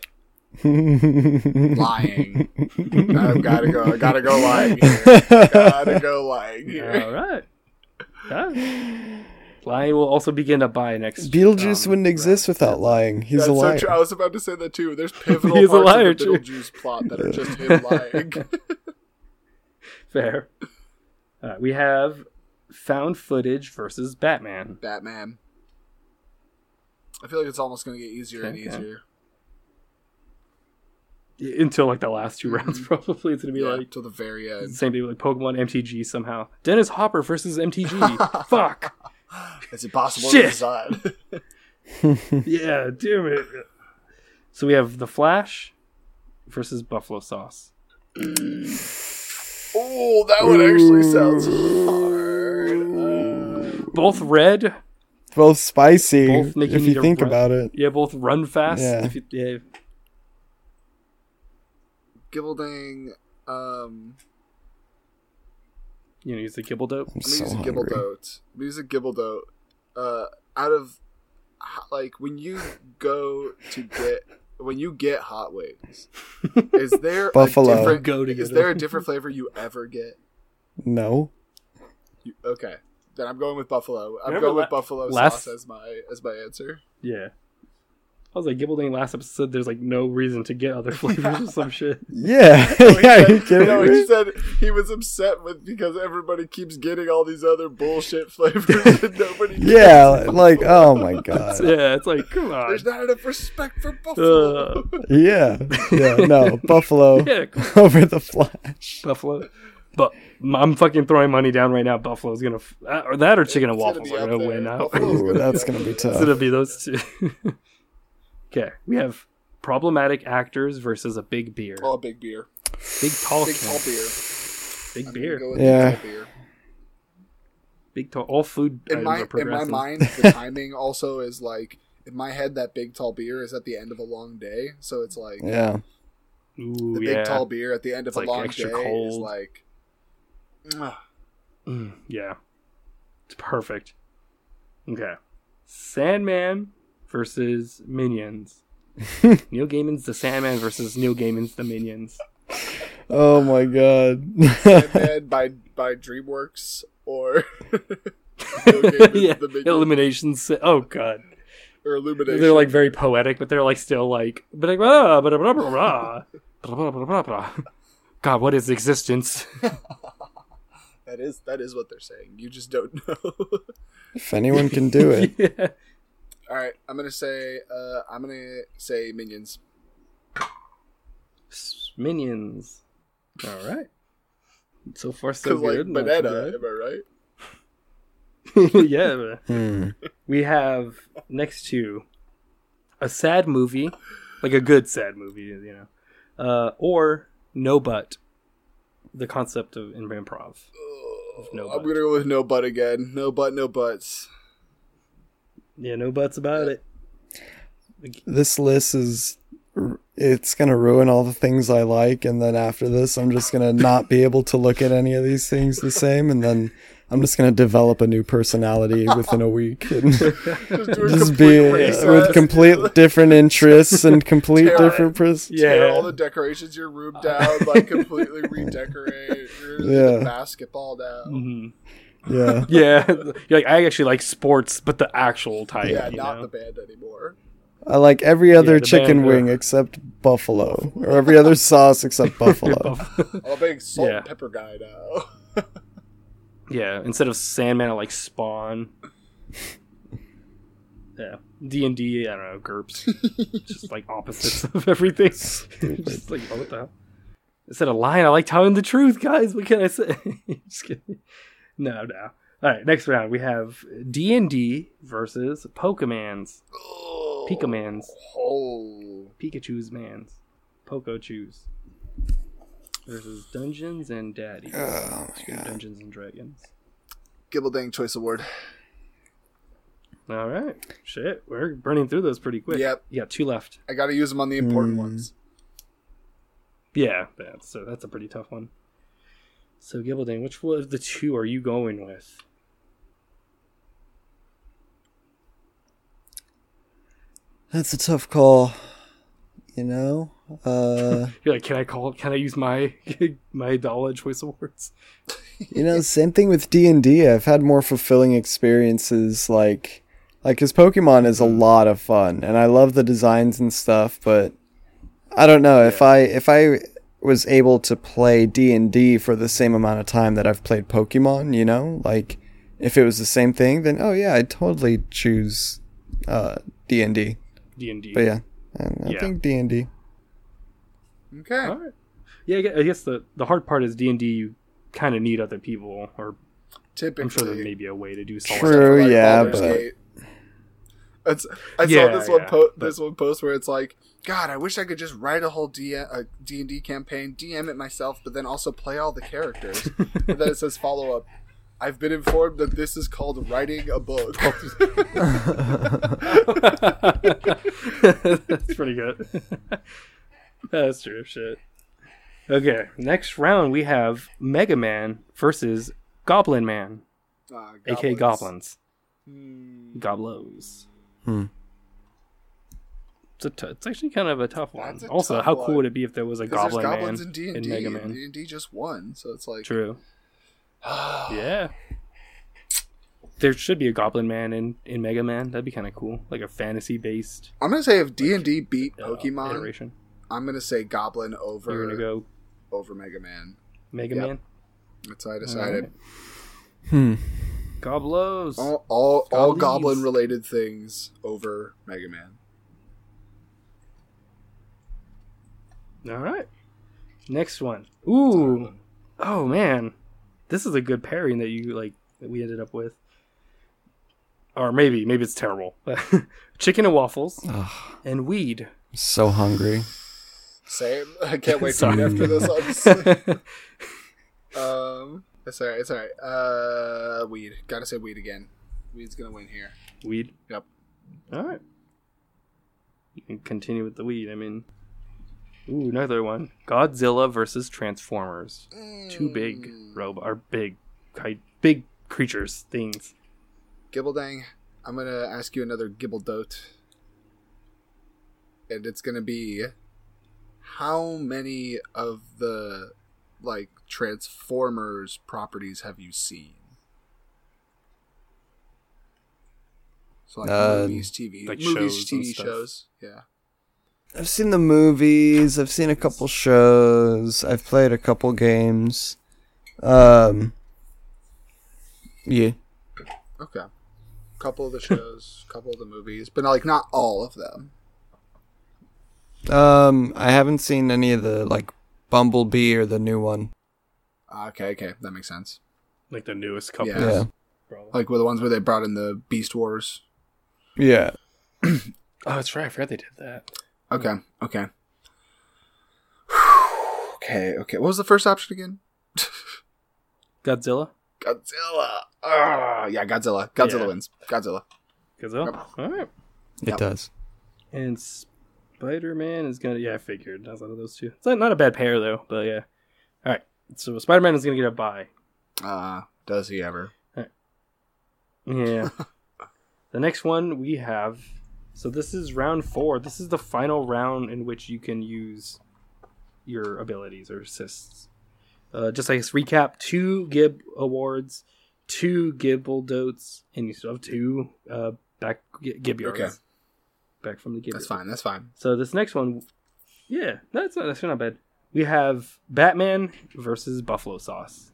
Lying. I've got to go. I got to go lying here. Got to go lying here. All right. Yeah. Lying will also begin to buy next. Beetlejuice um, wouldn't exist without lying. He's That's a so liar. true. I was about to say that too. There's pivotal He's a parts liar, of the too. Beetlejuice plot that are just him lying. Fair. Uh, we have found footage versus Batman. Batman. I feel like it's almost going to get easier and Okay. easier. Until like the last two rounds, probably it's gonna be Yeah, like till the very end. same thing with like Pokemon M T G somehow. Dennis Hopper versus M T G. Fuck. It's impossible Shit. to decide. Yeah, damn it. So we have the Flash versus Buffalo Sauce. Oh, that one actually sounds hard. Both red. Both spicy, Both make you if need you to think run- about it. Yeah, both run fast. Yeah. If you, yeah. Gibaldang, um, You know, use the Gibbledope. I'm I'm so using hungry. Gibbledote. I'm using Gibbledote. Uh, out of, like, when you go to get, when you get Hot Wings, is there Buffalo. a different, Go to is get there it. a different flavor you ever get? No. You, okay. Then I'm going with buffalo. I'm Remember going with la- buffalo last- sauce as my as my answer. Yeah. I was like, Gibbelding last episode, there's like no reason to get other flavors or some shit. Yeah, No, he yeah, said, you kidding no, me? he said he was upset with because everybody keeps getting all these other bullshit flavors and nobody. Gets Yeah, like oh my god. Yeah, it's like, come on. There's not enough respect for buffalo. Uh, Yeah, yeah, no, Buffalo yeah, cool. over the Flash. Buffalo. But I'm fucking throwing money down right now. Buffalo's gonna, f- uh, or that or chicken and It's gonna waffles be are up gonna there. win out. Buffalo's Ooh, gonna that's be gonna up be It's tough. gonna be those two. Okay, we have problematic actors versus a big beer. Oh, big beer. Big tall, Big can. tall beer. Big I'm beer. gonna go with Yeah. big tall beer. Big tall. All food In items my are in my progressive. mind, the timing also is like in my head that big tall beer is at the end of a long day, so it's like Yeah, Ooh, the big yeah. tall beer at the end of It's a like long extra day is cold. like. mwah. Mm, yeah, it's perfect. Okay, Sandman versus Minions. Neil Gaiman's The Sandman versus Neil Gaiman's The Minions. oh my god. Sandman by by DreamWorks or Neil Gaiman's yeah, The Minions, eliminations. Oh god, or Illumination. they're like very poetic, but they're like still like, but like blah, blah, blah, blah, blah, blah, blah, blah, blah. God, what is existence? that is that is what they're saying. You just don't know. If anyone can do it. yeah. All right, I'm gonna say uh, I'm gonna say Minions. Minions. All right. So far, so Because like good. not too banana, bad. am I right? yeah. but Hmm. We have next to a sad movie, like a good sad movie, you know, uh, or no but. The concept of in improv. Of no I'm but. gonna go with no butt again. No butt, no butts. Yeah, no buts about it. This list is it's gonna ruin all the things I like, and then after this I'm just gonna not be able to look at any of these things the same, and then I'm just gonna develop a new personality within a week and Just, do a just complete be reset. with complete different interests and complete Tear- different pers- Tear Yeah. all the decorations in your room down, like completely redecorate your Yeah. basketball down. Mhm. yeah. Yeah, you're like I actually like sports, but the actual type. Yeah, you not know? the band anymore. I like every other the chicken band, wing uh, except buffalo, or every other sauce except buffalo. I'm a big salt Yeah. and pepper guy now. Yeah, instead of Sandman, I like Spawn. Yeah, D and D. I don't know, GURPS. Just like opposites of everything. Just like, oh, what the hell? Instead of lying, I like telling the truth, guys. What can I say? Just kidding. No, no. All right, next round we have D and D versus Pokemans. Pikamans. Oh, Pikachu's mans. Poco choose. Versus Dungeons and Daddies. Oh my Two god. Dungeons and Dragons. Gibbeldang Choice Award. All right. Shit, we're burning through those pretty quick. Yep. You got two left. I got to use them on the important Hmm. ones. Yeah, that's, so that's a pretty tough one. So, Gibbelding, which one of the two are you going with? That's a tough call. You know? Uh You're like, can I call? Can I use my my Dollar Choice Awards? You know, same thing with D and D. I've had more fulfilling experiences, like, like, cause Pokemon is a lot of fun, and I love the designs and stuff. But I don't know if I if I was able to play D and D for the same amount of time that I've played Pokemon. You know, like if it was the same thing, then oh yeah, I'd totally choose uh, D and D. D and D. But yeah, I, I Yeah. think D and D. Okay. All right. Yeah, I gue- I guess the the hard part is D and D. You kind of need other people, or Typically. I'm sure there may be a way to do solo. True. Except for, like, yeah, Baldur's but- Gate. It's, I Yeah, saw this one yeah, po- but- this one post where it's like, God, I wish I could just write a whole D a D and D campaign, D M it myself, but then also play all the characters. And then it says follow up. I've been informed that this is called writing a book. That's pretty good. That's true. Shit. Okay, next round we have Mega Man versus Goblin Man, Ah, aka Goblins. Hmm, Goblos. Hmm. It's, a t- it's actually kind of a tough one. That's a Also, tough how one. cool would it be if there was a 'cause there's Goblin Man goblins in D and in D, Mega and Man? D and D just won, so it's like, True. Yeah. there should be a Goblin Man in, in Mega Man. That'd be kind of cool, like a fantasy based I'm gonna say if D and D beat uh, Pokemon, iteration. I'm gonna say Goblin over You're gonna go over Mega Man. Mega Yep. Man. That's how I decided. Hmm. Goblos. All all, all Goblies. Goblin related things over Mega Man. All right. Next one. Ooh. Oh man, this is a good pairing that you like that we ended up with. Or maybe maybe it's terrible. Chicken and waffles Ugh, and weed. so hungry. Same. I can't wait to Sorry. eat after this. Honestly. um, it's alright. It's alright. Uh, weed. Gotta say weed again. Weed's gonna win here. Weed. Yep. All right. You can continue with the weed. I mean, ooh, another one. Godzilla versus Transformers. Two big robot or big, kite, big creatures, things. Gibbeldang, I'm gonna ask you another Gibbledote, and it's gonna be how many of the like Transformers properties have you seen? So like Uh, movies, T V, like movies, shows T V and stuff. shows. Yeah. I've seen the movies. I've seen a couple shows. I've played a couple games. Um. Yeah. Okay. Couple of the shows, couple of the movies, but like not all of them. Um. I haven't seen any of the like Bumblebee or the new one. Ah, Okay, okay, that makes sense. Like the newest couple. Yeah. Yeah. Probably. Like with the ones where they brought in the Beast Wars. Yeah. Oh, that's right. I forgot they did that. Okay, okay. okay, okay. What was the first option again? Godzilla. Godzilla. Ah, yeah, Godzilla. Godzilla Yeah. wins. Godzilla. Godzilla. All right. It Yep. does. And Spider Man is gonna. Yeah, I figured. That's one of those two. It's not, not a bad pair though, but yeah. All right. So Spider Man is gonna get a bye. Uh, does he ever? Yeah. The next one we have. So this is round four. This is the final round in which you can use your abilities or assists. Uh, just like recap: two Gib awards, two Gibbledotes, and you still have two uh, back Gib yards. Okay. Back from the Gib. That's yard. fine. That's fine. So this next one, yeah, that's not, that's not bad. We have Batman versus Buffalo Sauce.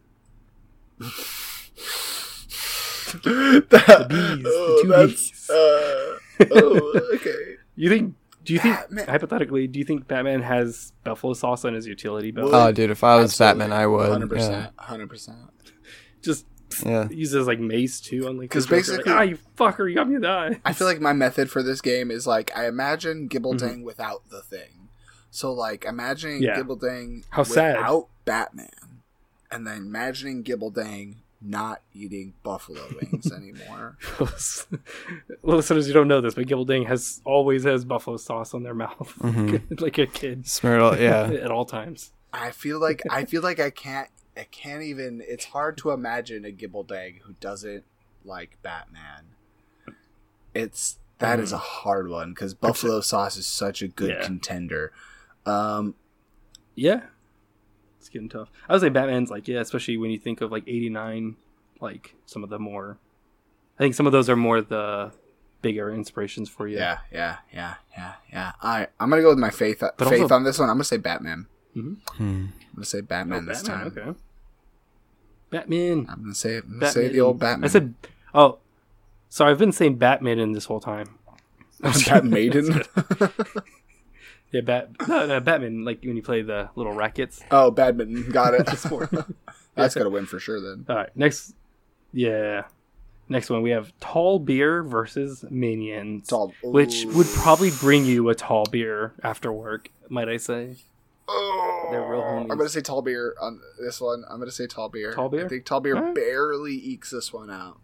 the bees, the oh, two that's, bees. Uh, oh, okay. You think? Do you think Batman. hypothetically? Do you think Batman has buffalo sauce on his utility belt? Oh, dude, if I was Absolutely. Batman, I would. Hundred Yeah. percent. Hundred percent. Just Yeah. uses like mace too on like 'Cause the Joker, basically- like, ah, you fucker, you got me to die. I feel like my method for this game is like I imagine Gibbledang Mm-hmm. without the thing. So like imagining Yeah. Gibbledang How sad. without Batman, and then imagining Gibbledang not eating buffalo wings anymore. Listeners, you don't know this, but Gibbleding has always has buffalo sauce on their mouth, Mhm. like a kid, Smurl, yeah. at all times. I feel like I feel like I can't I can't even. It's hard to imagine a Gibbledang who doesn't like Batman. It's that is a hard one because buffalo sauce is such a good Yeah. contender. Um, Yeah, it's getting tough. I would say Batman's like yeah, especially when you think of like eighty-nine, like some of the more. I think some of those are more the bigger inspirations for you. yeah, yeah, yeah, yeah, yeah. I I'm gonna go with my faith But faith also- on this one. I'm gonna say Batman. Hmm. I'm gonna say Batman Oh, this Batman, time. okay. Batman. I'm gonna say I'm gonna Batman. say the old Batman. I said, oh, sorry, I've been saying Batman this whole time. Bat Maiden. Yeah, Bat. No, no, Batman. Like when you play the little rackets. Oh, badminton. Got it. The sport. That's gonna win for sure. Then All right, next. Yeah, next one we have Tall Beer versus Minions, Tall- which Ooh. would probably bring you a tall beer after work. Might I say? oh, They're real homies. I'm gonna say tall beer on this one. I'm gonna say tall beer. Tall beer? I think tall beer Alright. barely ekes this one out.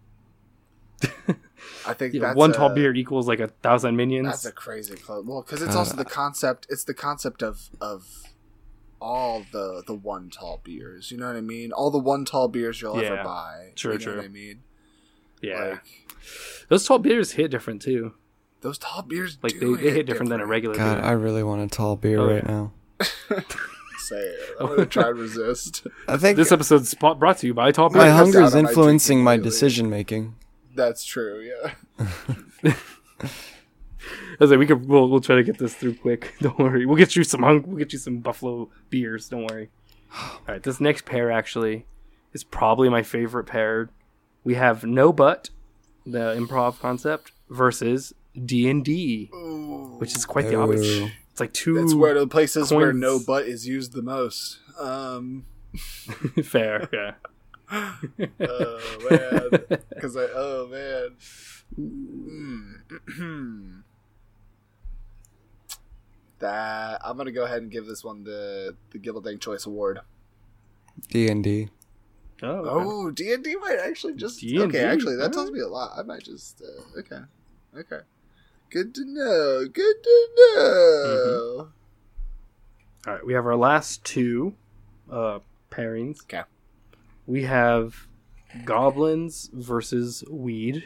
I think Yeah, that's one a, tall beer equals like a thousand minions. That's a crazy close. Well, because it's Uh, also the concept. It's the concept of of all the the one tall beers. You know what I mean? All the one tall beers you'll ever Yeah. buy. True, you know true. what I mean? yeah, Like those tall beers hit different too. those tall beers, Like do they, they hit different than a regular God, beer. I really want a tall beer Oh, right yeah. now. Say it. I'm gonna try and resist. I think This episode's spot brought to you by Tall my Beer. hunger- hunger is down on my influencing drinking my lately. decision making. That's true. Yeah. I was like, we could we'll we'll try to get this through quick. Don't worry. We'll get you some hung- we'll get you some Buffalo beers. Don't worry. All right, this next pair actually is probably my favorite pair. We have No But, the improv concept, versus D and D, which is quite the opposite. Ooh. It's like two. That's where the places where coins. no but is used the most. Um, Fair, yeah. oh man, because I oh man. Mm. that I'm gonna go ahead and give this one the the Gilberdang Choice Award. D and D. Oh, okay. Oh, D and D might actually just D and D? okay. Actually, that Alright. tells me a lot. I might just uh, okay, okay. Good to know. Good to know. All right, we have our last two uh, pairings. Okay. We have goblins versus weed.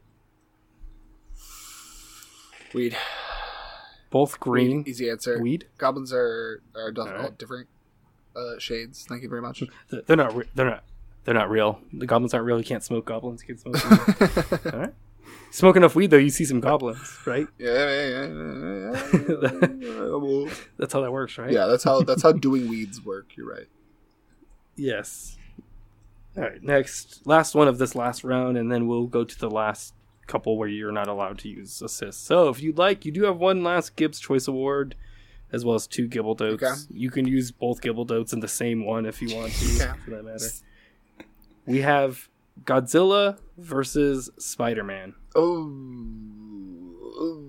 Weed. Both green. Weed, easy answer. Weed. Goblins are are all Alright. different uh, shades. Thank you very much. They're not. Re- they're not. They're not real. The goblins aren't real. You can't smoke goblins. You can smoke. Weed. All right. Smoke enough weed though, you see some goblins, right? Yeah, yeah, yeah, yeah, yeah. That's how that works, right? Yeah, that's how that's how doing weeds work. You're right. Yes. All right. Next, last one of this last round, and then we'll go to the last couple where you're not allowed to use assists. So, if you'd like, you do have one last Gibbs Choice Award, as well as two Gibbledotes. Okay. You can use both Gibbledotes in the same one if you want to, Okay. for that matter. We have Godzilla versus Spider-Man. Oh. oh.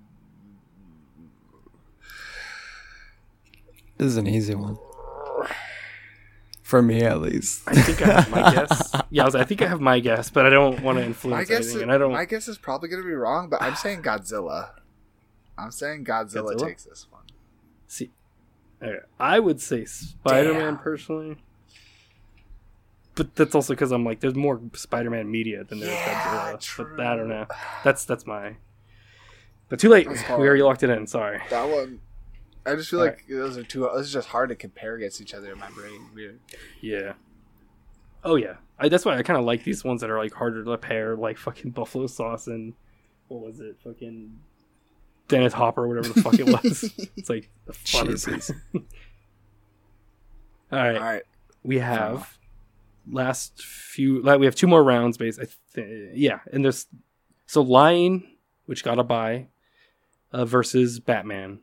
This is an easy one. For me, at least. I think I have my guess. Yeah, I, was, I think I have my guess, but I don't want to My influence guess, anything, is, and I don't. my guess is probably going to be wrong, but I'm saying Godzilla. I'm saying Godzilla, Godzilla? takes this one. See, okay, I would say Spider-Man Damn. personally, but that's also because I'm like, there's more Spider-Man media than there is Yeah, Godzilla. true. But I don't know. That's that's my. But too late. That's We hard. already locked it in. Sorry. That one, I just feel All like those are two. Those are just hard to compare against each other in my brain. Weird. Yeah. Oh yeah. I, that's why I kind of like these ones that are like harder to pair, like fucking buffalo sauce and what was it, fucking Dennis Hopper, or whatever the fuck it was. It's like the fun. Jesus. All right. All right. We have last few. Like, we have two more rounds, based. I th- yeah, and there's so Lion, which got a bye, uh, versus Batman.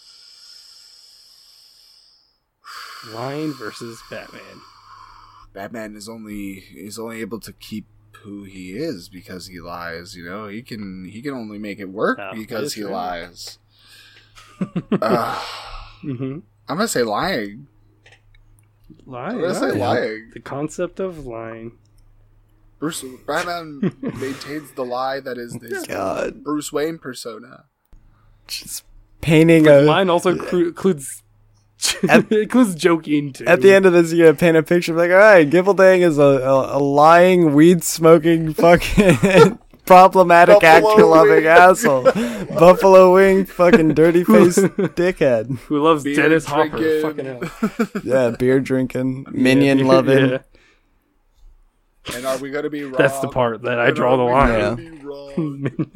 Lion versus Batman. Batman is only is only able to keep who he is because he lies. You know, he can he can only make it work Oh, because that's he true. lies. uh, Mm-hmm. I'm gonna say lying. Lying. I'm gonna say right. lying. The concept of lying. Bruce Batman maintains the lie that is this God. Bruce Wayne persona. Just painting But a. lying also cru- includes At- includes joking too. At the end of this, you're gonna paint a picture of like, all right, Gibbeldang is a, a, a lying, weed smoking, fucking problematic, Buffalo actor loving wing. asshole, Buffalo wing, fucking dirty faced dickhead. who loves Beer Dennis Hopper? drinking. Fucking hell. Yeah, beer drinking, minion Yeah, loving. yeah. And are we gonna be wrong? That's the part that I And draw are the we line. gonna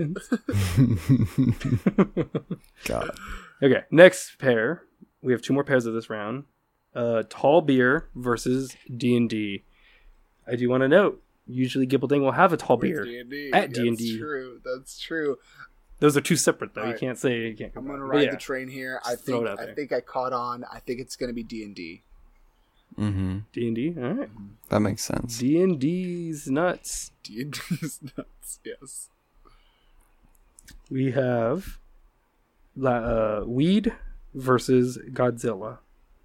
be wrong? God. Okay, next pair. We have two more pairs of this round. Uh, Tall Beer versus D and D. I do want to note, usually Gibbelding will have a tall With beer. D&D. At D and D. That's true. That's true. Those are two separate, though. You Alright. can't say you can't. I'm combine. gonna But ride yeah. the train here. I Just throw think it out I there. think I caught on. I think it's gonna be D and D. Mm-hmm. D and D. All right. That makes sense. D and D's nuts. D and D is nuts. Yes. We have la- uh, Weed versus Godzilla.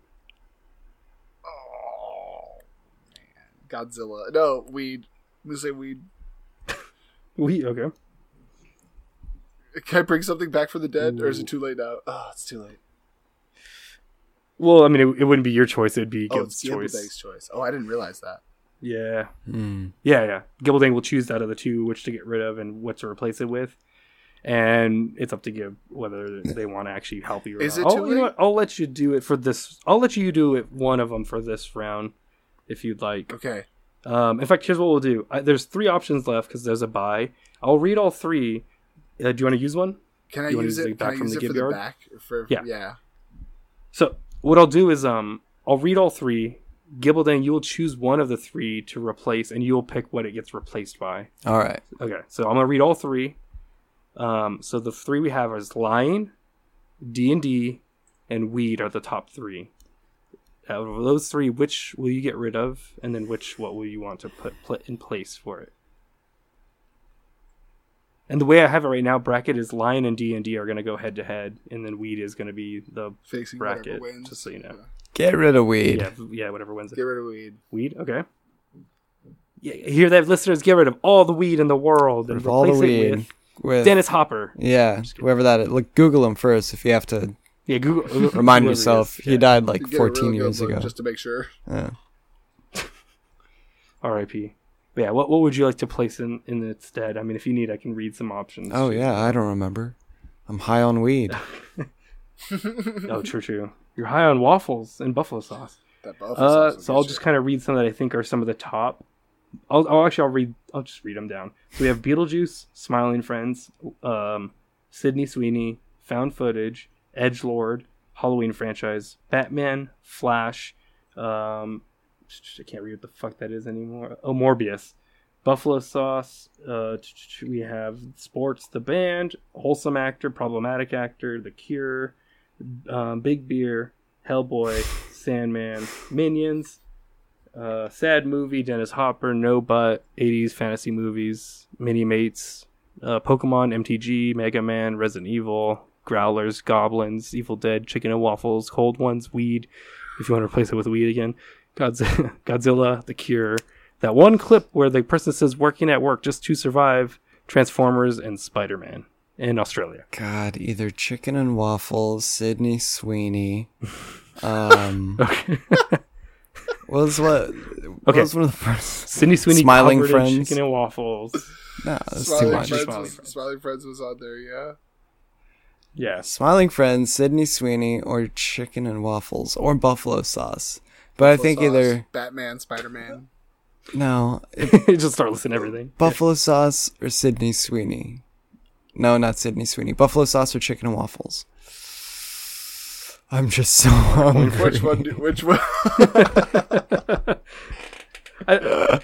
Oh man, Godzilla. No, weed. I'm gonna say weed. We okay. Can I bring something back from the dead, or is it too late now? Oh, it's too late. Well, I mean, it, it wouldn't be your choice. It'd be Oh, Gibbs' it's choice. Gilberdang's choice. Oh, I didn't realize that. Yeah. Mm. Yeah, yeah. Gilberdang will choose out of the two which to get rid of and what to replace it with. And it's up to Gib whether they want to actually help you or Is not. it I'll, too you know late? what? I'll let you do it for this. I'll let you do it one of them for this round if you'd like. Okay. Um, in fact, here's what we'll do. I, there's three options left because there's a buy. I'll read all three. Uh, do you want to use one? Can I You wanna use use it? it Can back I from use the it for give the yard? back? For Yeah. yeah. So what I'll do is um I'll read all three. Gibaldang, you will choose one of the three to replace, and you'll pick what it gets replaced by. All right. Okay, so I'm gonna read all three. Um, so the three we have is Lion, D and D, and Weed are the top three. Out of those three, which will you get rid of, and then which what will you want to put put in place for it? And the way I have it right now, bracket is Lion and D and D are gonna go head to head, and then Weed is gonna be the Facing bracket. whatever wins. Just so you know. Get rid of weed. Yeah, yeah, whatever wins it. Get rid of weed. Weed, okay. Yeah, hear that, listeners? Get rid of all the weed in the world and Of all the replace it weed. with With Dennis Hopper. yeah, whoever that is. Look, Google him first if you have to Yeah, Google. remind whoever yourself. it is. He Yeah. died like Get a real fourteen good years look ago. just to make sure. Yeah. R I P But yeah, what what would you like to place in in its stead? I mean, if you need, I can read some options. Oh yeah, I don't remember. I'm high on weed. Oh, true, true. You're high on waffles and buffalo sauce. That buffalo Uh, sauce is so good I'll shit. just kind of read some that I think are some of the top. I'll, I'll actually I'll read. I'll just read them down. So we have Beetlejuice, Smiling Friends, um, Sydney Sweeney, Found Footage, Edgelord, Halloween franchise, Batman, Flash. Um, I can't read what the fuck that is anymore. Oh, Morbius, Buffalo Sauce. Uh, we have Sports, the band, Wholesome Actor, Problematic Actor, The Cure, um, Big Beer, Hellboy, Sandman, Minions. Uh, sad movie, Dennis Hopper, No Butt, eighties fantasy movies, Mini Mates, uh, Pokemon, M T G, Mega Man, Resident Evil, Growlers, Goblins, Evil Dead, Chicken and Waffles, Cold Ones, Weed, if you want to replace it with Weed again, Godzilla, Godzilla, The Cure, that one clip where the person says working at work just to survive, Transformers, and Spider-Man in Australia. God, either chicken and waffles, Sydney Sweeney. Um, Okay. what was what? What Okay. was one of the first? Sydney Sweeney Smiling covered in Friends. Chicken and Waffles. No, that's too Smiling much. Friends, Smiling was, Friends. Smiling Friends was on there, yeah. Yes. Smiling Friends, Sydney Sweeney, or chicken and waffles, or buffalo sauce. But I think Sauce, either Batman, Spider-Man. no, it, Just start listening to everything. buffalo sauce or Sydney Sweeney. No, not Sydney Sweeney. Buffalo sauce or chicken and waffles. I'm just so hungry. Which one? Do, which one? I,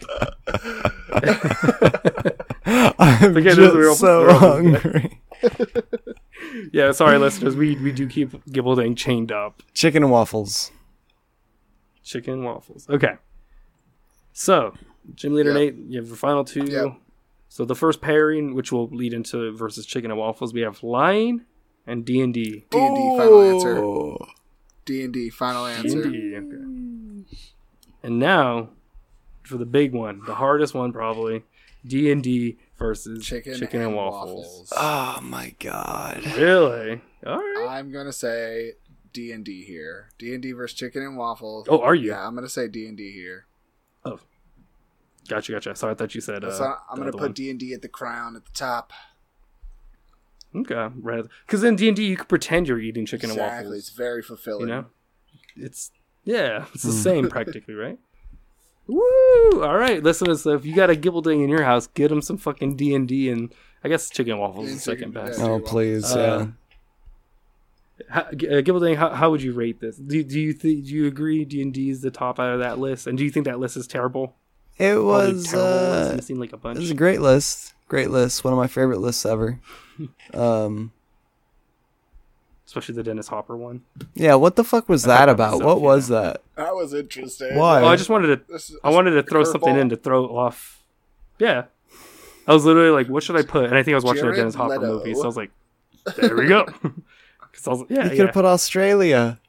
I'm Forget those were all- just so they're all- hungry. yeah, sorry, listeners. We we do keep Gibaldang chained up. Chicken and waffles. Chicken and waffles. Okay. So, Gym Leader Yep. Nate, you have the final two. Yep. So the first pairing, which will lead into versus Chicken and Waffles, we have Lion and D and D. D and D final Oh. answer. D and D final answer. D and D. Okay. And now for the big one, the hardest one probably, D and D versus Chicken, Chicken, and, and Waffles. waffles. Oh my god. Really? All right. I'm gonna say D and D here. D and D versus Chicken and Waffles. Oh, are you? Yeah, I'm gonna say D and D here. Gotcha, gotcha. Sorry, I thought you said. Uh, So I'm the gonna other put one. D and D at the crown at the top. Okay, right. Because in D and D, you could pretend you're eating chicken Exactly, and waffles. it's very fulfilling. You know, it's yeah, it's the same practically, right? Woo! All right, listeners. So if you got a Gibalding in your house, get him some fucking D and D, and I guess chicken and waffles Yeah, is second chicken- best. yeah. Oh please, Uh, yeah. How, uh, Gibalding, how, how would you rate this? Do do you th- do you agree D and D is the top out of that list, and do you think that list is terrible? It Probably was terrible ones, uh, missing like a it bunch. was a great list. Great list. One of my favorite lists ever. Um, Especially the Dennis Hopper one. yeah. What the fuck was I thought that that about? was What so- was yeah. that? That was interesting. Why? Oh, I just wanted to This is- I wanted to throw curveball. something in to throw off. Yeah. I was literally like, what should I put? And I think I was watching Jared a Dennis Hopper Leto. movie, so I was like, there we go. Because I was yeah, You could yeah. have put Australia.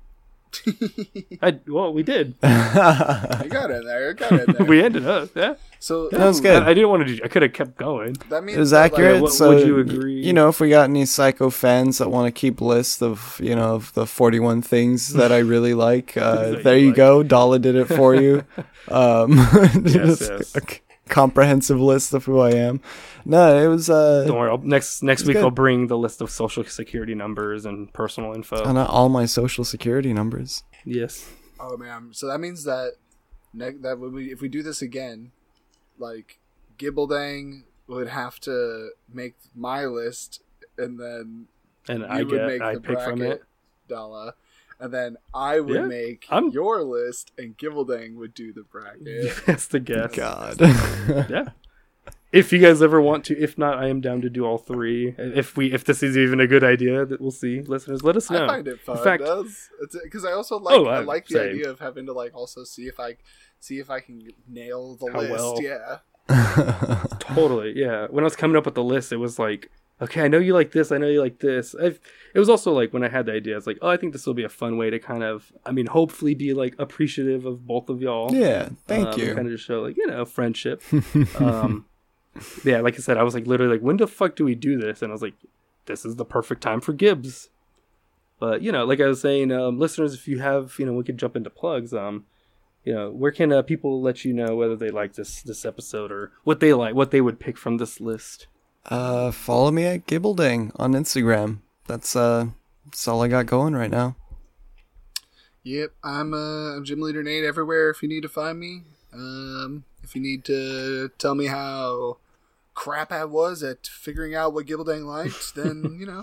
I, well, we did. You got in there. You got in there. we ended up. Yeah. so That was good. I, I didn't want to do. I could have kept going. That means It was that, like, accurate. what- so would you agree? You know, if we got any psycho fans that want to keep lists of you know of the forty-one things that I really like, uh, That there you you like. go. Dala did it for you. Um, Yes, just yes. a c- comprehensive list of who I am. No, it was uh, Don't worry. I'll, next next It's week good. I'll bring the list of social security numbers and personal info. uh, not all my social security numbers. Yes. Oh man. So that means that ne- that when we if we do this again, like Gibbeldang would have to make my list, and then And you I would get make I the pick from bracket, it. Dala, and then I would Yeah, make I'm- your list, and Gibbeldang would do the bracket. That's the guess. God. Yeah. If you guys ever want to, if not, I am down to do all three. If we, if this is even a good idea, that we'll see. Listeners, let us know. I find it fun. In fact, because I also like Oh, I I- like the same. idea of having to like also see if I see if I can nail the How list. well. Yeah. totally, yeah. When I was coming up with the list, it was like, okay, I know you like this, I know you like this. I've, it was also like when I had the idea, I was like, oh, I think this will be a fun way to kind of, I mean, hopefully be like appreciative of both of y'all. Yeah, thank um, you. Kind of just show like, you know, friendship. um, yeah, like I said, I was like literally like, when the fuck do we do this? And I was like, this is the perfect time for Gibbs. But you know, like I was saying, um, listeners, if you have, you know, we could jump into plugs. Um, you know, where can uh, people let you know whether they like this this episode or what they like, what they would pick from this list? Uh, follow me at Gibbeldang on Instagram. That's uh, that's all I got going right now. Yep, I'm uh, I'm Gym Leader Nate everywhere. If you need to find me, um, if you need to tell me how crap I was at figuring out what Gibbeldang liked, then you know.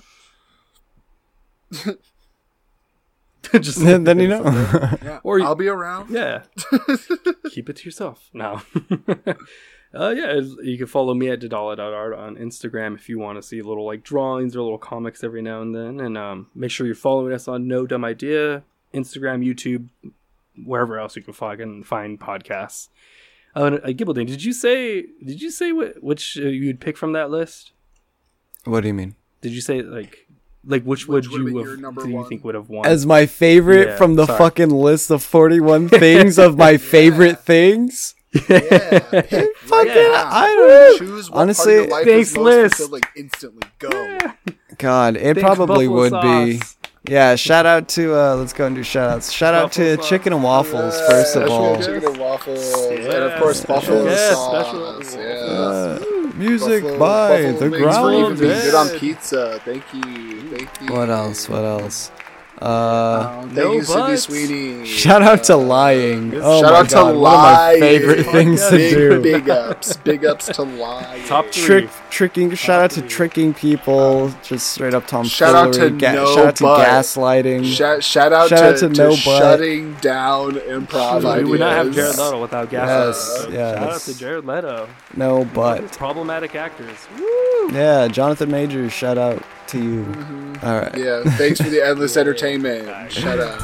Just then, then you know. Yeah, Or you- I'll be around. yeah, keep it to yourself. No. Uh, yeah, it's- you can follow me at Dadala dot art on Instagram if you want to see little like drawings or little comics every now and then. And um, make sure you're following us on No Dumb Idea, Instagram, YouTube, wherever else you can fucking find podcasts. Uh, uh, Gibbelding, did you say did you say wh- which uh, you'd pick from that list? What do you mean? Did you say like like which, Which would would've been you your have, number do you one? think would have won? As my favorite Yeah, from the sorry. fucking list of forty-one things of my favorite things? Yeah, pick right Fucking, now. I don't know. Choose what Honestly, part of your life thanks, is most list. fulfilled, like instantly go. God, it Thanks, probably buffalo would be. sauce. Yeah, shout out to, uh, let's go and do shout outs. Shout out Buffalo to sauce. Chicken and Waffles, Yeah, first of special all. chicken and waffles, and of Yeah, course special buffalo guest, sauce. special- Yeah. Uh, music Buffalo- by buffalo The wings for even Ground. being good on Dead. pizza. Thank you, thank you. What else? What else? Uh, Um, thank No you, Sydney buts. Sweeney. shout out to Uh, lying. Oh shout my out to god, one of my lying. favorite things to big, do. Big ups, big ups to lying. Top three. Trick, tricking. Shout out to three. tricking people. Just straight up tomfoolery. Shout out to no shout out to butt. gaslighting. Shout, shout out Shout to, out to to no butt. shutting down improv we ideas. would not have Jared Leto without gas. Yes, Shout yes. out to Jared Leto. No butt. Problematic actors. Yeah, Jonathan Majors. Shout out to you. All right. Yeah, thanks for the endless entertainment. Shut up.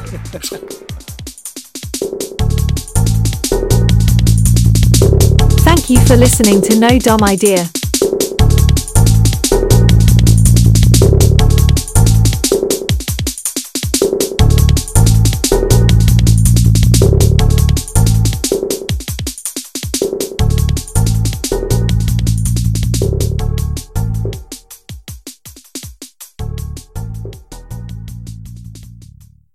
Thank you for listening to No Dumb Idea.